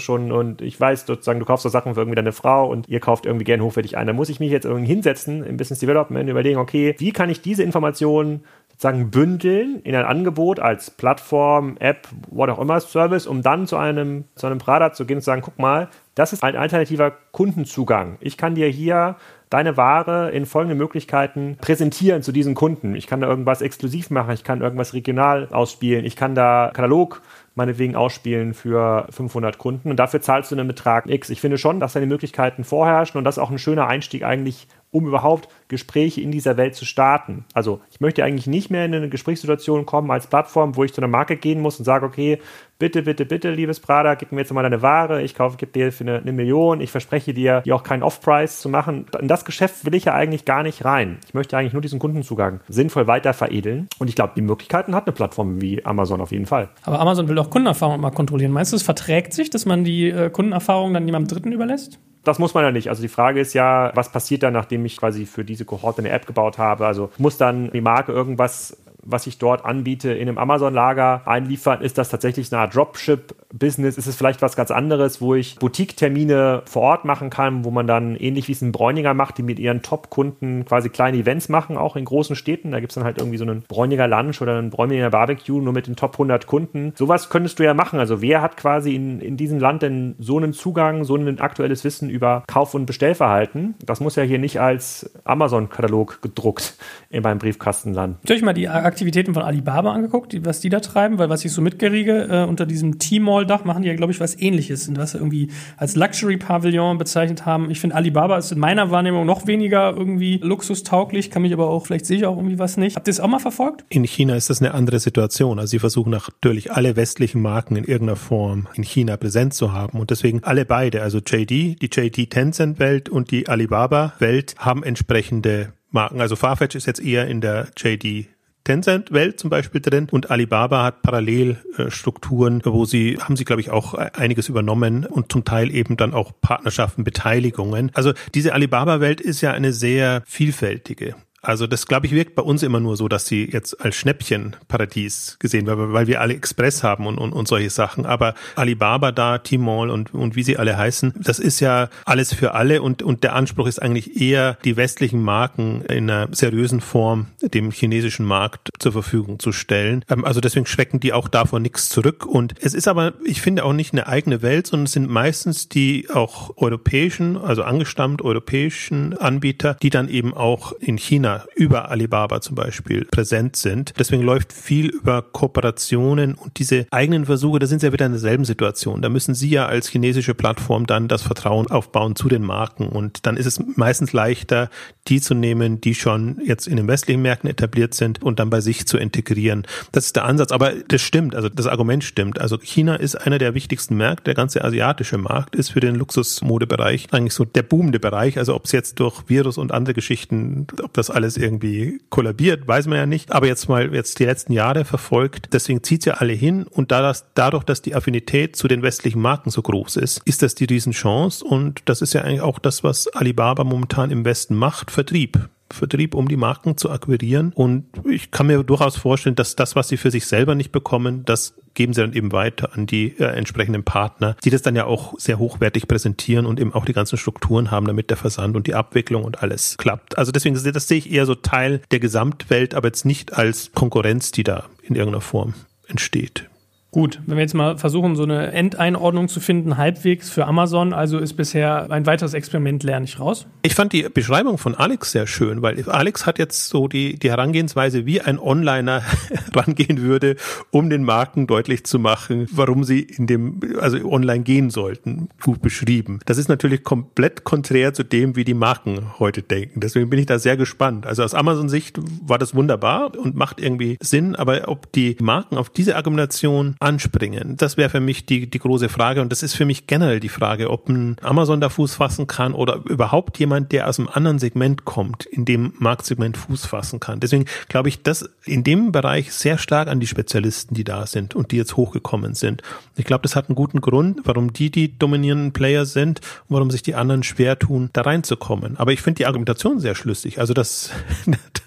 und ich weiß sozusagen, du kaufst so Sachen für irgendwie deine Frau und ihr kauft irgendwie gerne hochwertig ein. Da muss ich mich jetzt irgendwie hinsetzen im Business Development und überlegen, okay, wie kann ich diese Informationen sozusagen bündeln in ein Angebot als Plattform, App, what auch immer, Service, um dann zu einem, zu einem Prada zu gehen und zu sagen, guck mal, das ist ein alternativer Kundenzugang. Ich kann dir hier deine Ware in folgenden Möglichkeiten präsentieren zu diesen Kunden. Ich kann da irgendwas exklusiv machen, ich kann irgendwas regional ausspielen, ich kann da Katalog meinetwegen ausspielen für fünfhundert Kunden und dafür zahlst du einen Betrag X. Ich finde schon, dass deine Möglichkeiten vorherrschen und das ist auch ein schöner Einstieg eigentlich, um überhaupt Gespräche in dieser Welt zu starten. Also ich möchte eigentlich nicht mehr in eine Gesprächssituation kommen als Plattform, wo ich zu einer Marke gehen muss und sage, okay, bitte, bitte, bitte, liebes Prada, gib mir jetzt mal deine Ware, ich kaufe, gib dir für eine, eine Million, ich verspreche dir, dir auch keinen Off-Price zu machen. In das Geschäft will ich ja eigentlich gar nicht rein. Ich möchte eigentlich nur diesen Kundenzugang sinnvoll weiter veredeln und ich glaube, die Möglichkeiten hat eine Plattform wie Amazon auf jeden Fall. Aber Amazon will auch Kundenerfahrung mal kontrollieren. Meinst du, es verträgt sich, dass man die äh, Kundenerfahrung dann jemandem Dritten überlässt? Das muss man ja nicht. Also die Frage ist ja, was passiert dann, nachdem ich quasi für diese Kohorte eine App gebaut habe? Also muss dann die Marke irgendwas, was ich dort anbiete, in einem Amazon-Lager einliefern? Ist das tatsächlich eine Art Dropship-Business? Ist es vielleicht was ganz anderes, wo ich Boutique-Termine vor Ort machen kann, wo man dann ähnlich wie es ein Bräuninger macht, die mit ihren Top-Kunden quasi kleine Events machen, auch in großen Städten? Da gibt es dann halt irgendwie so einen Bräuniger Lunch oder einen Bräuniger Barbecue nur mit den Top hundert Kunden. Sowas könntest du ja machen. Also wer hat quasi in, in diesem Land denn so einen Zugang, so ein aktuelles Wissen über Kauf- und Bestellverhalten? Das muss ja hier nicht als Amazon-Katalog gedruckt in meinem Briefkasten landen. Soll ich mal die Aktivitäten von Alibaba angeguckt, die, was die da treiben, weil was ich so mitkriege, äh, unter diesem Tmall-Dach machen die ja, glaube ich, was Ähnliches, was sie irgendwie als Luxury-Pavillon bezeichnet haben. Ich finde, Alibaba ist in meiner Wahrnehmung noch weniger irgendwie luxustauglich, kann mich aber auch, vielleicht sehe ich auch irgendwie was nicht. Habt ihr es auch mal verfolgt? In China ist das eine andere Situation. Also sie versuchen natürlich alle westlichen Marken in irgendeiner Form in China präsent zu haben und deswegen alle beide, also J D, die J D Tencent-Welt und die Alibaba-Welt haben entsprechende Marken. Also Farfetch ist jetzt eher in der J D Tencent-Welt zum Beispiel drin und Alibaba hat parallel äh, Strukturen, wo sie, haben sie glaube ich auch einiges übernommen und zum Teil eben dann auch Partnerschaften, Beteiligungen. Also diese Alibaba-Welt ist ja eine sehr vielfältige. Also das, glaube ich, wirkt bei uns immer nur so, dass sie jetzt als Schnäppchenparadies gesehen wird, weil wir alle Express haben und, und, und solche Sachen. Aber Alibaba da, Tmall und, und wie sie alle heißen, das ist ja alles für alle und, und der Anspruch ist eigentlich eher, die westlichen Marken in einer seriösen Form dem chinesischen Markt zur Verfügung zu stellen. Also deswegen schrecken die auch davor nichts zurück. Und es ist aber, ich finde, auch nicht eine eigene Welt, sondern es sind meistens die auch europäischen, also angestammt europäischen Anbieter, die dann eben auch in China über Alibaba zum Beispiel präsent sind. Deswegen läuft viel über Kooperationen und diese eigenen Versuche, da sind sie ja wieder in derselben Situation. Da müssen sie ja als chinesische Plattform dann das Vertrauen aufbauen zu den Marken und dann ist es meistens leichter, die zu nehmen, die schon jetzt in den westlichen Märkten etabliert sind und dann bei sich zu integrieren. Das ist der Ansatz, aber das stimmt, also das Argument stimmt. Also China ist einer der wichtigsten Märkte, der ganze asiatische Markt ist für den Luxusmodebereich eigentlich so der boomende Bereich, also ob es jetzt durch Virus und andere Geschichten, ob das alles irgendwie kollabiert, weiß man ja nicht. Aber jetzt mal jetzt die letzten Jahre verfolgt, deswegen zieht es ja alle hin und da das, dadurch, dass die Affinität zu den westlichen Marken so groß ist, ist das die Riesenchance und das ist ja eigentlich auch das, was Alibaba momentan im Westen macht, Vertrieb. Vertrieb, um die Marken zu akquirieren und ich kann mir durchaus vorstellen, dass das, was sie für sich selber nicht bekommen, das geben sie dann eben weiter an die äh, entsprechenden Partner, die das dann ja auch sehr hochwertig präsentieren und eben auch die ganzen Strukturen haben, damit der Versand und die Abwicklung und alles klappt. Also deswegen, das sehe ich eher so Teil der Gesamtwelt, aber jetzt nicht als Konkurrenz, die da in irgendeiner Form entsteht. Gut, wenn wir jetzt mal versuchen, so eine Endeinordnung zu finden, halbwegs für Amazon, also ist bisher ein weiteres Experiment, lerne ich raus. Ich fand die Beschreibung von Alex sehr schön, weil Alex hat jetzt so die, die Herangehensweise, wie ein Onliner rangehen würde, um den Marken deutlich zu machen, warum sie in dem, also online gehen sollten, gut beschrieben. Das ist natürlich komplett konträr zu dem, wie die Marken heute denken. Deswegen bin ich da sehr gespannt. Also aus Amazon-Sicht war das wunderbar und macht irgendwie Sinn, aber ob die Marken auf diese Argumentation anspringen. Das wäre für mich die, die große Frage und das ist für mich generell die Frage, ob ein Amazon da Fuß fassen kann oder überhaupt jemand, der aus einem anderen Segment kommt, in dem Marktsegment Fuß fassen kann. Deswegen glaube ich, dass in dem Bereich sehr stark an die Spezialisten, die da sind und die jetzt hochgekommen sind. Ich glaube, das hat einen guten Grund, warum die die dominierenden Player sind und warum sich die anderen schwer tun, da reinzukommen. Aber ich finde die Argumentation sehr schlüssig. Also das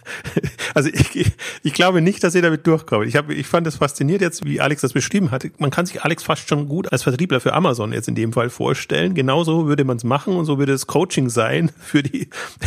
Also ich, ich glaube nicht, dass ihr damit durchkommt. Ich, hab, ich fand es fasziniert jetzt, wie Alex das beschrieben hat. Man kann sich Alex fast schon gut als Vertriebler für Amazon jetzt in dem Fall vorstellen. Genauso würde man es machen und so würde es Coaching sein für die,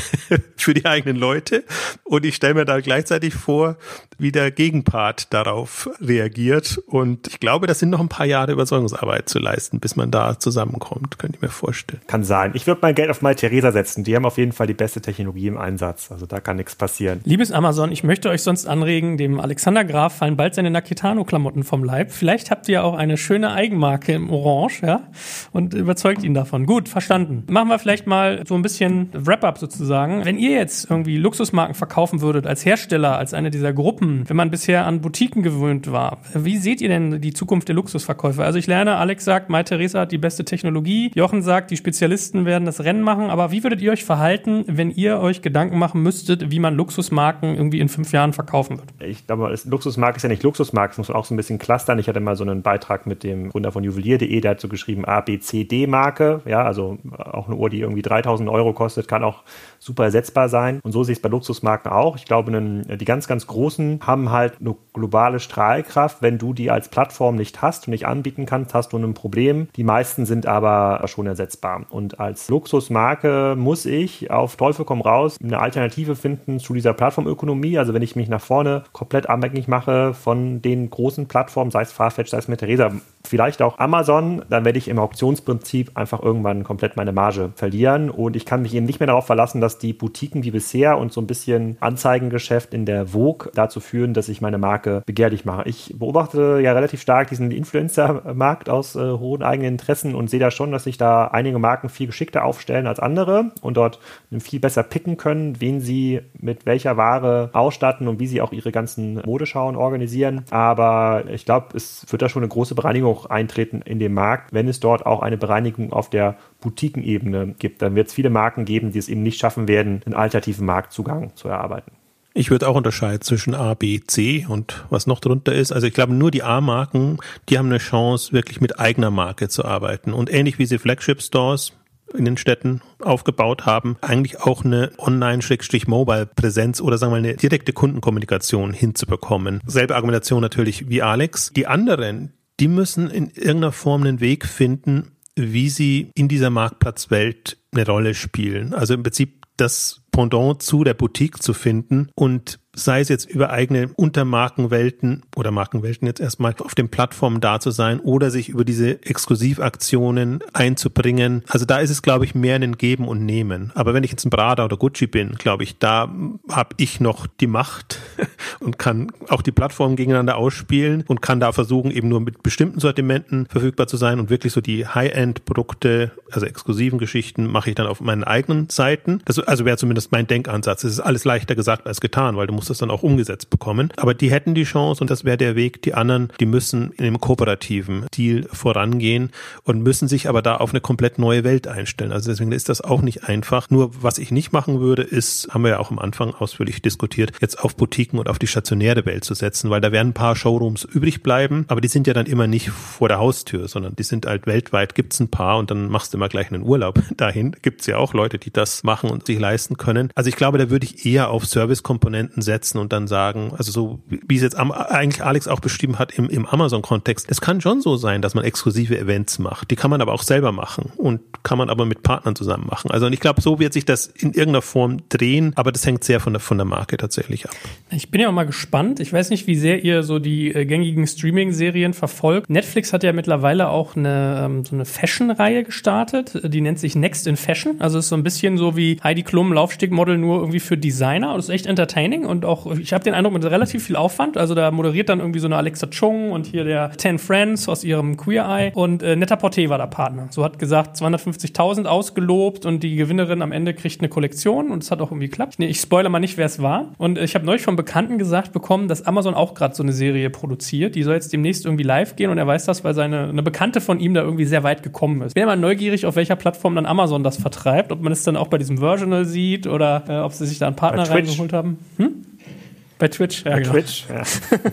für die eigenen Leute. Und ich stelle mir da gleichzeitig vor, wie der Gegenpart darauf reagiert. Und ich glaube, das sind noch ein paar Jahre Überzeugungsarbeit zu leisten, bis man da zusammenkommt. Könnte ich mir vorstellen. Kann sein. Ich würde mein Geld auf MyTheresa setzen. Die haben auf jeden Fall die beste Technologie im Einsatz. Also da kann nichts passieren. Liebes Amazon, ich möchte euch sonst anregen, dem Alexander Graf fallen bald seine Nakitano-Klamotten vom Leib. Vielleicht habt ihr auch eine schöne Eigenmarke im Orange, ja, und überzeugt ihn davon. Gut, verstanden. Machen wir vielleicht mal so ein bisschen Wrap-up sozusagen. Wenn ihr jetzt irgendwie Luxusmarken verkaufen würdet als Hersteller, als eine dieser Gruppen, wenn man bisher an Boutiquen gewöhnt war, wie seht ihr denn die Zukunft der Luxusverkäufe? Also ich lerne, Alex sagt, MyTheresa hat die beste Technologie. Jochen sagt, die Spezialisten werden das Rennen machen. Aber wie würdet ihr euch verhalten, wenn ihr euch Gedanken machen müsstet, wie man Luxusmarken irgendwie in fünf Jahren verkaufen wird? Ich glaube, Luxusmarke ist ja nicht Luxusmarke, das muss man auch so ein bisschen clustern. Ich hatte mal so einen Beitrag mit dem Gründer von juwelier punkt de, der hat so geschrieben A, B, C, D-Marke. Ja, also auch eine Uhr, die irgendwie dreitausend Euro kostet, kann auch super ersetzbar sein. Und so sehe ich es bei Luxusmarken auch. Ich glaube, die ganz, ganz großen haben halt eine globale Strahlkraft. Wenn du die als Plattform nicht hast und nicht anbieten kannst, hast du ein Problem. Die meisten sind aber schon ersetzbar. Und als Luxusmarke muss ich auf Teufel komm raus eine Alternative finden zu dieser Plattformökonomie. Also wenn ich mich nach vorne komplett abhängig mache von den großen Plattformen, sei es Farfetch, sei es MyTheresa, vielleicht auch Amazon, dann werde ich im Auktionsprinzip einfach irgendwann komplett meine Marge verlieren. Und ich kann mich eben nicht mehr darauf verlassen, dass die Boutiquen wie bisher und so ein bisschen Anzeigengeschäft in der Vogue dazu führen, dass ich meine Marke begehrlich mache. Ich beobachte ja relativ stark diesen Influencer-Markt aus äh, hohen eigenen Interessen und sehe da schon, dass sich da einige Marken viel geschickter aufstellen als andere und dort viel besser picken können, wen sie mit welcher Ware ausstatten und wie sie auch ihre ganzen Modeschauen organisieren. Aber ich glaube, es wird da schon eine große Bereinigung eintreten in dem Markt, wenn es dort auch eine Bereinigung auf der Boutiquenebene gibt. Dann wird es viele Marken geben, die es eben nicht schaffen werden, einen alternativen Marktzugang zu erarbeiten. Ich würde auch unterscheiden zwischen A, B, C und was noch drunter ist. Also ich glaube, nur die A-Marken, die haben eine Chance, wirklich mit eigener Marke zu arbeiten. Und ähnlich wie sie Flagship-Stores in den Städten aufgebaut haben, eigentlich auch eine Online-Mobile-Präsenz oder sagen wir mal eine direkte Kundenkommunikation hinzubekommen. Selbe Argumentation natürlich wie Alex. Die anderen, die müssen in irgendeiner Form einen Weg finden, wie sie in dieser Marktplatzwelt eine Rolle spielen. Also im Prinzip das Pendant zu der Boutique zu finden und sei es jetzt über eigene Untermarkenwelten oder Markenwelten jetzt erstmal auf den Plattformen da zu sein oder sich über diese Exklusivaktionen einzubringen. Also da ist es, glaube ich, mehr ein Geben und Nehmen. Aber wenn ich jetzt ein Prada oder Gucci bin, glaube ich, da habe ich noch die Macht und kann auch die Plattformen gegeneinander ausspielen und kann da versuchen, eben nur mit bestimmten Sortimenten verfügbar zu sein und wirklich so die High-End-Produkte, also exklusiven Geschichten, mache ich dann auf meinen eigenen Seiten. Das also wäre zumindest mein Denkansatz. Es ist alles leichter gesagt als getan, weil du musst das dann auch umgesetzt bekommen. Aber die hätten die Chance und das wäre der Weg. Die anderen, die müssen in einem kooperativen Deal vorangehen und müssen sich aber da auf eine komplett neue Welt einstellen. Also deswegen ist das auch nicht einfach. Nur was ich nicht machen würde, ist, haben wir ja auch am Anfang ausführlich diskutiert, jetzt auf Boutiquen und auf die stationäre Welt zu setzen, weil da werden ein paar Showrooms übrig bleiben, aber die sind ja dann immer nicht vor der Haustür, sondern die sind halt weltweit, gibt's ein paar und dann machst du immer gleich einen Urlaub dahin. Gibt's ja auch Leute, die das machen und sich leisten können. Also ich glaube, da würde ich eher auf Servicekomponenten setzen und dann sagen, also so wie es jetzt am, eigentlich Alex auch beschrieben hat im, im Amazon-Kontext, es kann schon so sein, dass man exklusive Events macht. Die kann man aber auch selber machen und kann man aber mit Partnern zusammen machen. Also und ich glaube, so wird sich das in irgendeiner Form drehen, aber das hängt sehr von der, von der Marke tatsächlich ab. Ich bin ja auch mal gespannt. Ich weiß nicht, wie sehr ihr so die äh, gängigen Streaming-Serien verfolgt. Netflix hat ja mittlerweile auch eine ähm, so eine Fashion-Reihe gestartet. Die nennt sich Next in Fashion. Also ist so ein bisschen so wie Heidi Klum, Laufstegmodel, nur irgendwie für Designer. Und das ist echt entertaining und auch, ich habe den Eindruck, mit relativ viel Aufwand. Also da moderiert dann irgendwie so eine Alexa Chung und hier der Ten Friends aus ihrem Queer Eye und äh, Net-a-Porter war der Partner. So hat gesagt, zweihundertfünfzigtausend ausgelobt und die Gewinnerin am Ende kriegt eine Kollektion und es hat auch irgendwie geklappt. Nee, ich spoilere mal nicht, wer es war. Und ich habe neulich von Bekannten gesagt bekommen, dass Amazon auch gerade so eine Serie produziert. Die soll jetzt demnächst irgendwie live gehen und er weiß das, weil seine eine Bekannte von ihm da irgendwie sehr weit gekommen ist. Ich bin ja mal neugierig, auf welcher Plattform dann Amazon das vertreibt. Ob man es dann auch bei diesem Virginal sieht oder äh, ob sie sich da einen Partner reingeholt haben. Hm? Bei Twitch, ja, Bei genau. Twitch, ja.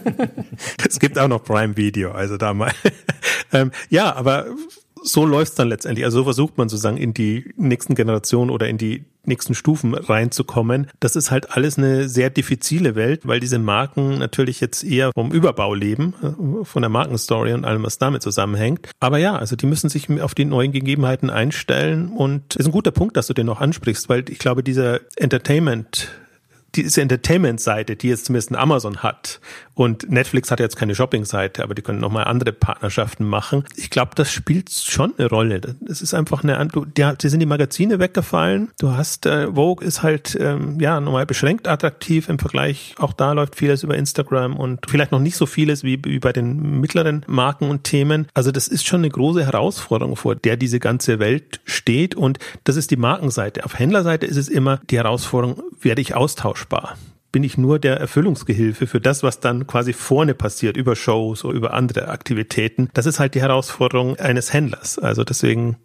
Es gibt auch noch Prime Video, also da mal. ähm, ja, aber so läuft's dann letztendlich. Also so versucht man sozusagen in die nächsten Generationen oder in die nächsten Stufen reinzukommen. Das ist halt alles eine sehr diffizile Welt, weil diese Marken natürlich jetzt eher vom Überbau leben, von der Markenstory und allem, was damit zusammenhängt. Aber ja, also die müssen sich auf die neuen Gegebenheiten einstellen und es ist ein guter Punkt, dass du den noch ansprichst, weil ich glaube, dieser Entertainment diese Entertainment-Seite, die jetzt zumindest Amazon hat und Netflix hat jetzt keine Shopping-Seite, aber die können nochmal andere Partnerschaften machen. Ich glaube, das spielt schon eine Rolle. Das ist einfach eine, die, die sind die Magazine weggefallen. Du hast, äh, Vogue ist halt, ähm, ja, nochmal beschränkt attraktiv im Vergleich. Auch da läuft vieles über Instagram und vielleicht noch nicht so vieles wie, wie bei den mittleren Marken und Themen. Also das ist schon eine große Herausforderung, vor der diese ganze Welt steht und das ist die Markenseite. Auf Händlerseite ist es immer die Herausforderung, werde ich austauschbar? Bin ich nur der Erfüllungsgehilfe für das, was dann quasi vorne passiert, über Shows oder über andere Aktivitäten. Das ist halt die Herausforderung eines Händlers. Also deswegen,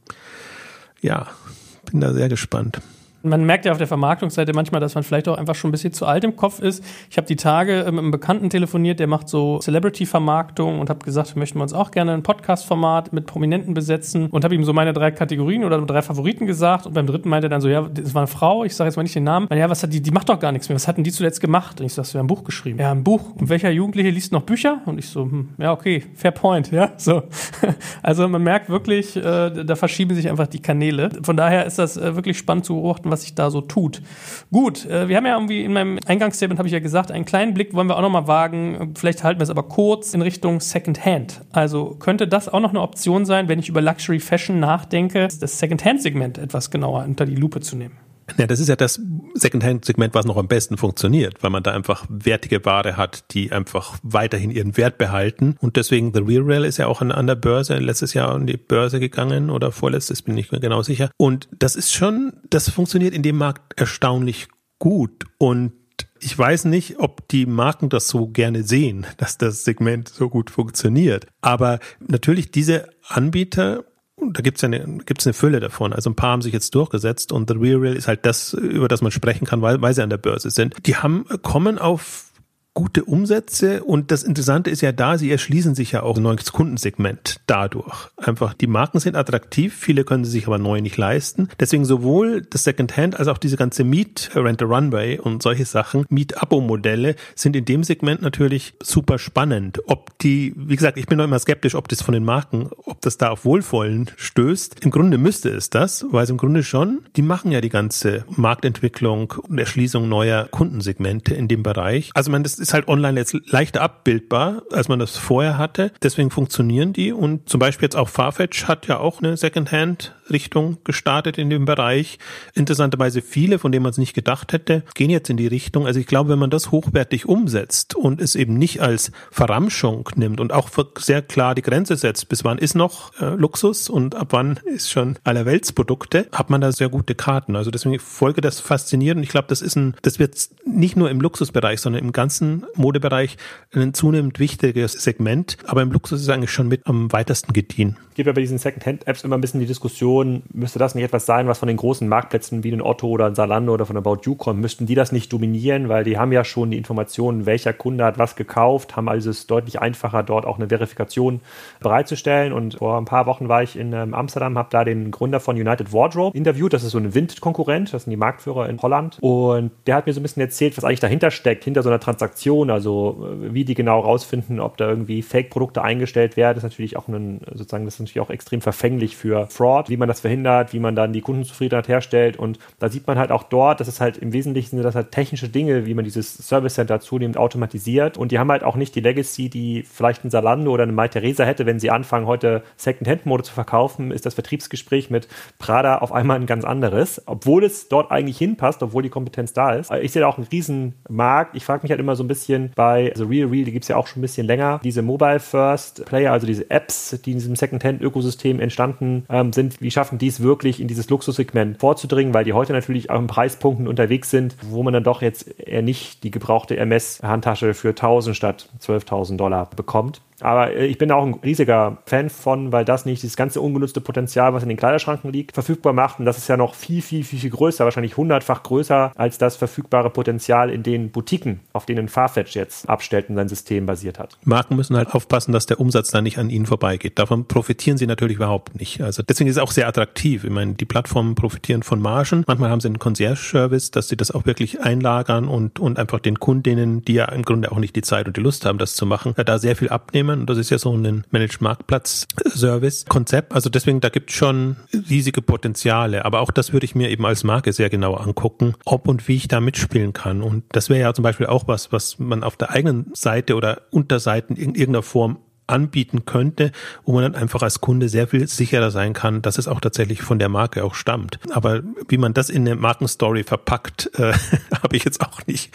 ja, bin da sehr gespannt. Man merkt ja auf der Vermarktungsseite manchmal, dass man vielleicht auch einfach schon ein bisschen zu alt im Kopf ist. Ich habe die Tage mit einem Bekannten telefoniert, der macht so Celebrity-Vermarktung und habe gesagt, wir möchten uns auch gerne ein Podcast-Format mit Prominenten besetzen und habe ihm so meine drei Kategorien oder drei Favoriten gesagt und beim dritten meinte er dann so, ja, das war eine Frau, ich sage jetzt mal nicht den Namen. Ja, was hat die, die macht doch gar nichts mehr, was hatten die zuletzt gemacht? Und ich sage, sie haben ein Buch geschrieben. Ja, ein Buch. Und welcher Jugendliche liest noch Bücher? Und ich so, hm, ja, okay, fair point, ja, so. Also man merkt wirklich, äh, da verschieben sich einfach die Kanäle. Von daher ist das äh, wirklich spannend zu beobachten, was sich da so tut. Gut, äh, wir haben ja irgendwie in meinem Eingangsstatement, habe ich ja gesagt, einen kleinen Blick wollen wir auch nochmal wagen, vielleicht halten wir es aber kurz in Richtung Secondhand. Also könnte das auch noch eine Option sein, wenn ich über Luxury Fashion nachdenke, das Secondhand-Segment etwas genauer unter die Lupe zu nehmen? Ja, das ist ja das Secondhand-Segment, was noch am besten funktioniert, weil man da einfach wertige Ware hat, die einfach weiterhin ihren Wert behalten. Und deswegen, The Real Real ist ja auch an, an der Börse, letztes Jahr an die Börse gegangen oder vorletztes, bin ich nicht mehr genau sicher. Und das ist schon, das funktioniert in dem Markt erstaunlich gut. Und ich weiß nicht, ob die Marken das so gerne sehen, dass das Segment so gut funktioniert. Aber natürlich diese Anbieter, da gibt's ja eine, gibt's eine Fülle davon. Also ein paar haben sich jetzt durchgesetzt und The Real Real ist halt das, über das man sprechen kann, weil, weil sie an der Börse sind. Die haben, kommen auf gute Umsätze und das Interessante ist ja da, sie erschließen sich ja auch ein neues Kundensegment dadurch. Einfach, die Marken sind attraktiv, viele können sie sich aber neu nicht leisten. Deswegen sowohl das Secondhand als auch diese ganze Miet, Rent-a-Runway und solche Sachen, Miet-Abo-Modelle sind in dem Segment natürlich super spannend. Ob die, wie gesagt, ich bin noch immer skeptisch, ob das von den Marken, ob das da auf Wohlwollen stößt. Im Grunde müsste es das, weil es im Grunde schon, die machen ja die ganze Marktentwicklung und Erschließung neuer Kundensegmente in dem Bereich. Also man, das ist halt online jetzt leichter abbildbar, als man das vorher hatte. Deswegen funktionieren die und zum Beispiel jetzt auch Farfetch hat ja auch eine Secondhand-Richtung gestartet in dem Bereich. Interessanterweise viele, von denen man es nicht gedacht hätte, gehen jetzt in die Richtung. Also ich glaube, wenn man das hochwertig umsetzt und es eben nicht als Verramschung nimmt und auch sehr klar die Grenze setzt, bis wann ist noch äh, Luxus und ab wann ist schon Allerweltsprodukte, hat man da sehr gute Karten. Also deswegen folge das faszinierend. Ich glaube, das ist ein, das wird nicht nur im Luxusbereich, sondern im ganzen Modebereich ein zunehmend wichtiges Segment, aber im Luxus ist es eigentlich schon mit am weitesten gediehen. Es gibt ja bei diesen Secondhand-Apps immer ein bisschen die Diskussion, müsste das nicht etwas sein, was von den großen Marktplätzen wie ein Otto oder ein Zalando oder von About You kommt, müssten die das nicht dominieren, weil die haben ja schon die Informationen, welcher Kunde hat was gekauft, haben also es deutlich einfacher, dort auch eine Verifikation bereitzustellen und vor ein paar Wochen war ich in ähm, Amsterdam, habe da den Gründer von United Wardrobe interviewt, das ist so ein Vinted-Konkurrent, das sind die Marktführer in Holland und der hat mir so ein bisschen erzählt, was eigentlich dahinter steckt, hinter so einer Transaktion, also wie die genau rausfinden, ob da irgendwie Fake-Produkte eingestellt werden, das ist natürlich auch ein, sozusagen, das ist natürlich auch extrem verfänglich für Fraud, wie man das verhindert, wie man dann die Kundenzufriedenheit herstellt und da sieht man halt auch dort, das ist halt im Wesentlichen sind das halt technische Dinge, wie man dieses Service Center zunehmend automatisiert und die haben halt auch nicht die Legacy, die vielleicht ein Zalando oder eine Mytheresa hätte, wenn sie anfangen, heute Second-Hand-Mode zu verkaufen, ist das Vertriebsgespräch mit Prada auf einmal ein ganz anderes, obwohl es dort eigentlich hinpasst, obwohl die Kompetenz da ist. Ich sehe da auch einen riesen Markt, ich frage mich halt immer so ein bisschen bei The Real Real, die gibt es ja auch schon ein bisschen länger, diese Mobile First Player, also diese Apps, die in diesem Secondhand-Ökosystem entstanden ähm, sind, wie schaffen die es wirklich in dieses Luxussegment vorzudringen, weil die heute natürlich auch in Preispunkten unterwegs sind, wo man dann doch jetzt eher nicht die gebrauchte Hermes-Handtasche für tausend statt zwölftausend Dollar bekommt. Aber äh, ich bin auch ein riesiger Fan von, weil das nicht dieses ganze ungenutzte Potenzial, was in den Kleiderschranken liegt, verfügbar macht. Und das ist ja noch viel, viel, viel, viel größer, wahrscheinlich hundertfach größer als das verfügbare Potenzial in den Boutiquen, auf denen Farfetch jetzt abstellt und sein System basiert hat. Marken müssen halt aufpassen, dass der Umsatz da nicht an ihnen vorbeigeht. Davon profitieren sie natürlich überhaupt nicht. Also deswegen ist es auch sehr attraktiv. Ich meine, die Plattformen profitieren von Margen. Manchmal haben sie einen Concierge-Service, dass sie das auch wirklich einlagern und, und einfach den Kundinnen, die ja im Grunde auch nicht die Zeit und die Lust haben, das zu machen, da sehr viel abnehmen. Und das ist ja so ein Managed-Marktplatz-Service-Konzept. Also deswegen, da gibt es schon riesige Potenziale. Aber auch das würde ich mir eben als Marke sehr genau angucken, ob und wie ich da mitspielen kann. Und das wäre ja zum Beispiel auch was, was man auf der eigenen Seite oder Unterseiten in irgendeiner Form anbieten könnte, wo man dann einfach als Kunde sehr viel sicherer sein kann, dass es auch tatsächlich von der Marke auch stammt. Aber wie man das in eine Markenstory verpackt, äh, habe ich jetzt auch nicht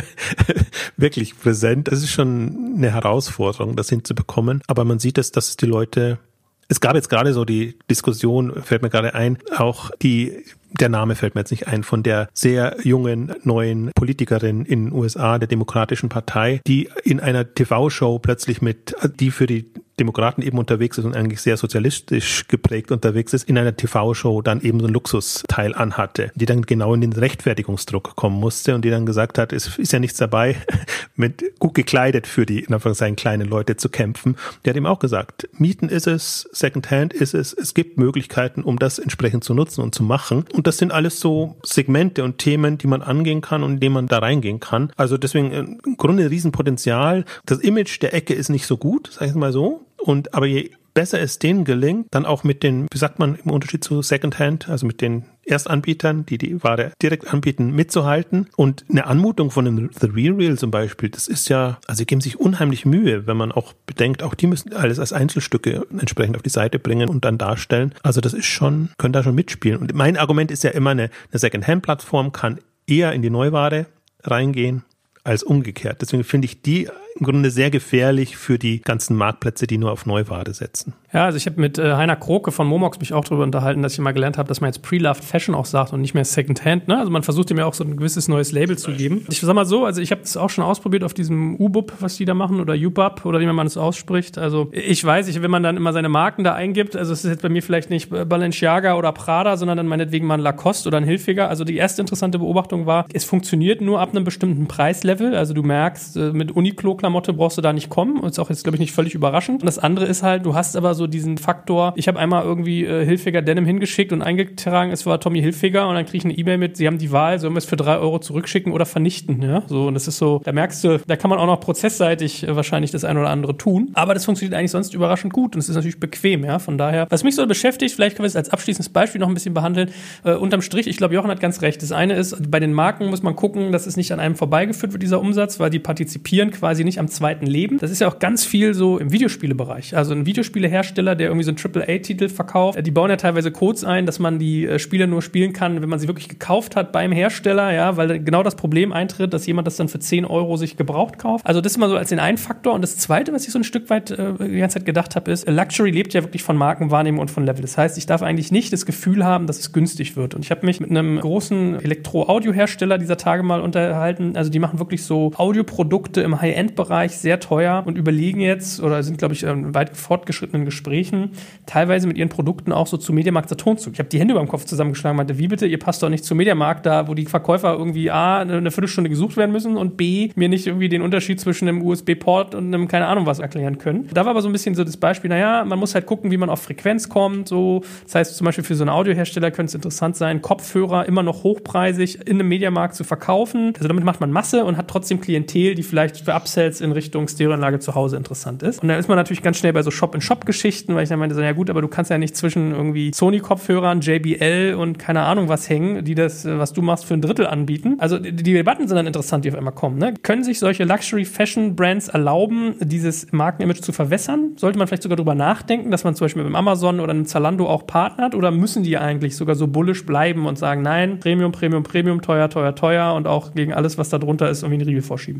wirklich präsent. Das ist schon eine Herausforderung, das hinzubekommen. Aber man sieht es, dass die Leute, es gab jetzt gerade so die Diskussion, fällt mir gerade ein, auch die Der Name fällt mir jetzt nicht ein, von der sehr jungen, neuen Politikerin in den U S A, der Demokratischen Partei, die in einer T V-Show plötzlich mit, die für die Demokraten eben unterwegs ist und eigentlich sehr sozialistisch geprägt unterwegs ist, in einer T V-Show dann eben so ein Luxusteil anhatte, die dann genau in den Rechtfertigungsdruck kommen musste und die dann gesagt hat, es ist ja nichts dabei, mit gut gekleidet für die, in Anführungszeichen, kleinen Leute zu kämpfen. Die hat eben auch gesagt, Mieten ist es, Secondhand ist es, es gibt Möglichkeiten, um das entsprechend zu nutzen und zu machen. Und das sind alles so Segmente und Themen, die man angehen kann und in denen man da reingehen kann. Also deswegen im Grunde ein Riesenpotenzial. Das Image der Ecke ist nicht so gut, sag ich mal so. Und aber je besser es denen gelingt, dann auch mit den, wie sagt man im Unterschied zu Secondhand, also mit den Erstanbietern, die die Ware direkt anbieten, mitzuhalten. Und eine Anmutung von einem The Real Real zum Beispiel, das ist ja, also sie geben sich unheimlich Mühe, wenn man auch bedenkt, auch die müssen alles als Einzelstücke entsprechend auf die Seite bringen und dann darstellen. Also das ist schon, können da schon mitspielen. Und mein Argument ist ja immer, eine, eine Secondhand-Plattform kann eher in die Neuware reingehen als umgekehrt. Deswegen finde ich die im Grunde sehr gefährlich für die ganzen Marktplätze, die nur auf Neuware setzen. Ja, also ich habe mit äh, Heiner Kroke von Momox mich auch darüber unterhalten, dass ich mal gelernt habe, dass man jetzt Pre-Loved Fashion auch sagt und nicht mehr Secondhand. Ne? Also man versucht dem ja auch so ein gewisses neues Label zu geben. Ich sag mal so, also ich habe das auch schon ausprobiert auf diesem U B U P, was die da machen, oder U B U P oder wie man es ausspricht. Also ich weiß, ich, wenn man dann immer seine Marken da eingibt, also es ist jetzt bei mir vielleicht nicht Balenciaga oder Prada, sondern dann meinetwegen mal ein Lacoste oder ein Hilfiger. Also die erste interessante Beobachtung war, es funktioniert nur ab einem bestimmten Preislevel. Also du merkst, mit Uniqlo-Klamotte brauchst du da nicht kommen. Ist auch jetzt, glaube ich, nicht völlig überraschend. Und das andere ist halt, du hast aber so diesen Faktor, ich habe einmal irgendwie äh, Hilfiger Denim hingeschickt und eingetragen, es war Tommy Hilfiger und dann kriege ich eine E-Mail mit, sie haben die Wahl, sollen wir es für drei Euro zurückschicken oder vernichten. Ja? So, und das ist so, da merkst du, da kann man auch noch prozessseitig äh, wahrscheinlich das eine oder andere tun. Aber das funktioniert eigentlich sonst überraschend gut und es ist natürlich bequem. Ja? Von daher, was mich so beschäftigt, vielleicht können wir es als abschließendes Beispiel noch ein bisschen behandeln. Äh, unterm Strich, ich glaube, Jochen hat ganz recht. Das eine ist, bei den Marken muss man gucken, dass es nicht an einem vorbeigeführt wird, dieser Umsatz, weil die partizipieren quasi nicht am zweiten Leben. Das ist ja auch ganz viel so im Videospielebereich. Also ein Videospielehersteller, der irgendwie so einen Triple A Titel verkauft, die bauen ja teilweise Codes ein, dass man die äh, Spiele nur spielen kann, wenn man sie wirklich gekauft hat beim Hersteller, ja, weil genau das Problem eintritt, dass jemand das dann für zehn Euro sich gebraucht kauft. Also das ist mal so als den einen Faktor. Und das Zweite, was ich so ein Stück weit äh, die ganze Zeit gedacht habe, ist, Luxury lebt ja wirklich von Markenwahrnehmung und von Level. Das heißt, ich darf eigentlich nicht das Gefühl haben, dass es günstig wird. Und ich habe mich mit einem großen Elektro-Audio-Hersteller dieser Tage mal unterhalten. Also die machen wirklich so Audioprodukte im High-End-Bereich, sehr teuer und überlegen jetzt oder sind, glaube ich, in weit fortgeschrittenen Gesprächen, teilweise mit ihren Produkten auch so zu Mediamarkt Saturn zu. Ich habe die Hände über dem Kopf zusammengeschlagen und meinte, wie bitte, ihr passt doch nicht zu Mediamarkt, da wo die Verkäufer irgendwie A, eine Viertelstunde gesucht werden müssen und B, mir nicht irgendwie den Unterschied zwischen einem U S B-Port und einem keine Ahnung was erklären können. Da war aber so ein bisschen so das Beispiel, naja, man muss halt gucken, wie man auf Frequenz kommt. So. Das heißt zum Beispiel für so einen Audiohersteller könnte es interessant sein, Kopfhörer immer noch hochpreisig in einem Mediamarkt zu verkaufen. Also damit macht man Masse und hat trotzdem Klientel, die vielleicht für Upsells in Richtung Stereoanlage zu Hause interessant ist. Und dann ist man natürlich ganz schnell bei so Shop-in-Shop-Geschichten, weil ich dann meinte, so, ja gut, aber du kannst ja nicht zwischen irgendwie Sony-Kopfhörern, J B L und keine Ahnung was hängen, die das, was du machst, für ein Drittel anbieten. Also die, die Debatten sind dann interessant, die auf einmal kommen. Ne? Können sich solche Luxury-Fashion-Brands erlauben, dieses Markenimage zu verwässern? Sollte man vielleicht sogar drüber nachdenken, dass man zum Beispiel mit einem Amazon oder einem Zalando auch partnert? Oder müssen die eigentlich sogar so bullish bleiben und sagen, nein, Premium, Premium, Premium, teuer, teuer, teuer und auch gegen alles, was da drunter ist, irgendwie einen Riegel vorschieben? Ich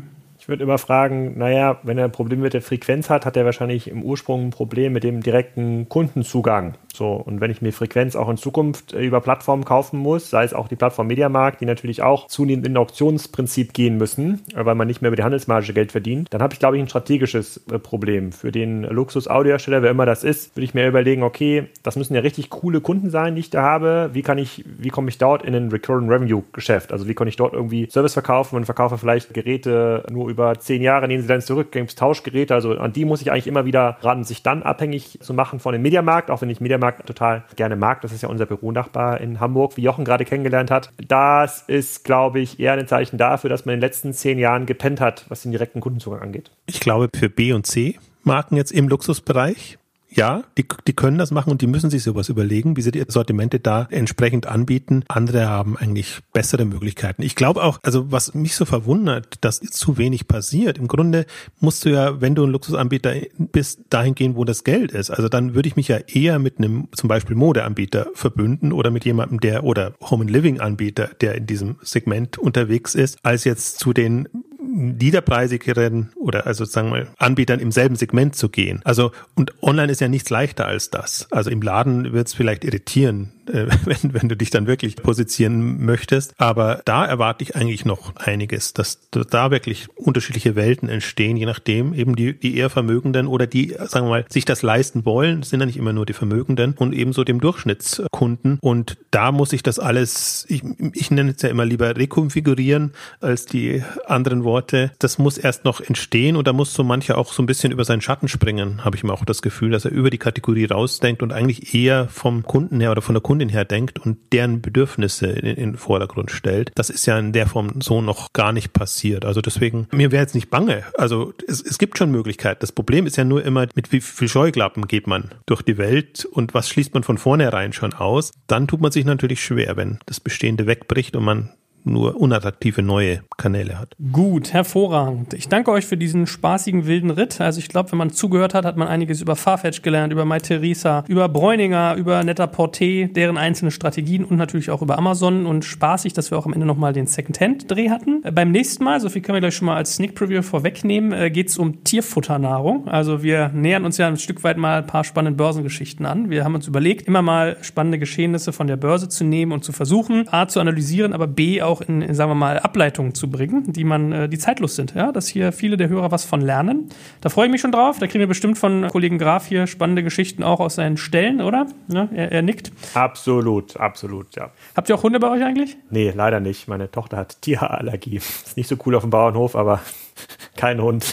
Ich würde immer fragen, naja, wenn er ein Problem mit der Frequenz hat, hat er wahrscheinlich im Ursprung ein Problem mit dem direkten Kundenzugang. So, und wenn ich mir Frequenz auch in Zukunft über Plattformen kaufen muss, sei es auch die Plattform Mediamarkt, die natürlich auch zunehmend in ein Auktionsprinzip gehen müssen, weil man nicht mehr über die Handelsmarge Geld verdient, dann habe ich, glaube ich, ein strategisches Problem. Für den Luxus-Audiohersteller, wer immer das ist, würde ich mir überlegen, okay, das müssen ja richtig coole Kunden sein, die ich da habe. Wie kann ich, wie komme ich dort in ein Recurring Revenue Geschäft? Also wie kann ich dort irgendwie Service verkaufen und verkaufe vielleicht Geräte nur über zehn Jahre, nehmen sie dann zurück, gibt es Tauschgeräte, also an die muss ich eigentlich immer wieder ran, sich dann abhängig zu machen von dem Mediamarkt, auch wenn ich Mediamarkt total gerne mag. Das ist ja unser Büronachbar in Hamburg, wie Jochen gerade kennengelernt hat. Das ist, glaube ich, eher ein Zeichen dafür, dass man in den letzten zehn Jahren gepennt hat, was den direkten Kundenzugang angeht. Ich glaube, für B und C Marken jetzt im Luxusbereich, ja, die, die können das machen und die müssen sich sowas überlegen, wie sie die Sortimente da entsprechend anbieten. Andere haben eigentlich bessere Möglichkeiten. Ich glaube auch, also was mich so verwundert, dass zu wenig passiert. Im Grunde musst du ja, wenn du ein Luxusanbieter bist, dahin gehen, wo das Geld ist. Also dann würde ich mich ja eher mit einem zum Beispiel Modeanbieter verbünden oder mit jemandem, der oder Home and Living Anbieter, der in diesem Segment unterwegs ist, als jetzt zu den niederpreisigeren oder also sagen wir Anbietern im selben Segment zu gehen. Also und online ist ja nichts leichter als das. Also im Laden wird es vielleicht irritieren, äh, wenn, wenn du dich dann wirklich positionieren möchtest. Aber da erwarte ich eigentlich noch einiges, dass da wirklich unterschiedliche Welten entstehen, je nachdem eben die, die eher Vermögenden oder die, sagen wir mal, sich das leisten wollen, sind ja nicht immer nur die Vermögenden und ebenso dem Durchschnittskunden. Und da muss ich das alles, ich, ich nenne es ja immer lieber rekonfigurieren als die anderen Worte. Das muss erst noch entstehen und da muss so mancher auch so ein bisschen über seinen Schatten springen, habe ich immer auch das Gefühl, dass er über die Kategorie rausdenkt und eigentlich eher vom Kunden her oder von der Kundin her denkt und deren Bedürfnisse in, in den Vordergrund stellt. Das ist ja in der Form so noch gar nicht passiert. Also deswegen, mir wäre jetzt nicht bange. Also es, es gibt schon Möglichkeiten. Das Problem ist ja nur immer, mit wie viel Scheuklappen geht man durch die Welt und was schließt man von vornherein schon aus. Dann tut man sich natürlich schwer, wenn das Bestehende wegbricht und man nur unattraktive neue Kanäle hat. Gut, hervorragend. Ich danke euch für diesen spaßigen, wilden Ritt. Also ich glaube, wenn man zugehört hat, hat man einiges über Farfetch gelernt, über MyTheresa, über Bräuninger, über Net-a-Porter, deren einzelne Strategien und natürlich auch über Amazon und spaßig, dass wir auch am Ende nochmal den Second-Hand-Dreh hatten. Äh, beim nächsten Mal, so viel können wir gleich schon mal als Sneak-Preview vorwegnehmen, äh, geht es um Tierfutternahrung. Also wir nähern uns ja ein Stück weit mal ein paar spannende Börsengeschichten an. Wir haben uns überlegt, immer mal spannende Geschehnisse von der Börse zu nehmen und zu versuchen, A, zu analysieren, aber B, auch in, in, sagen wir mal, Ableitungen zu bringen, die man, äh, die zeitlos sind, ja, dass hier viele der Hörer was von lernen. Da freue ich mich schon drauf. Da kriegen wir bestimmt von Kollegen Graf hier spannende Geschichten auch aus seinen Ställen, oder? Ja, er, er nickt. Absolut, absolut, ja. Habt ihr auch Hunde bei euch eigentlich? Nee, leider nicht. Meine Tochter hat Tierallergie. Ist nicht so cool auf dem Bauernhof, aber kein Hund.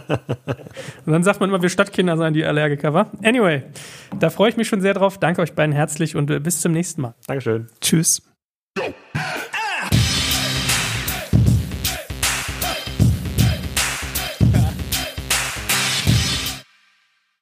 Und dann sagt man immer, wir Stadtkinder seien die Allergiker, wa? Anyway, da freue ich mich schon sehr drauf. Danke euch beiden herzlich und äh, bis zum nächsten Mal. Dankeschön. Tschüss.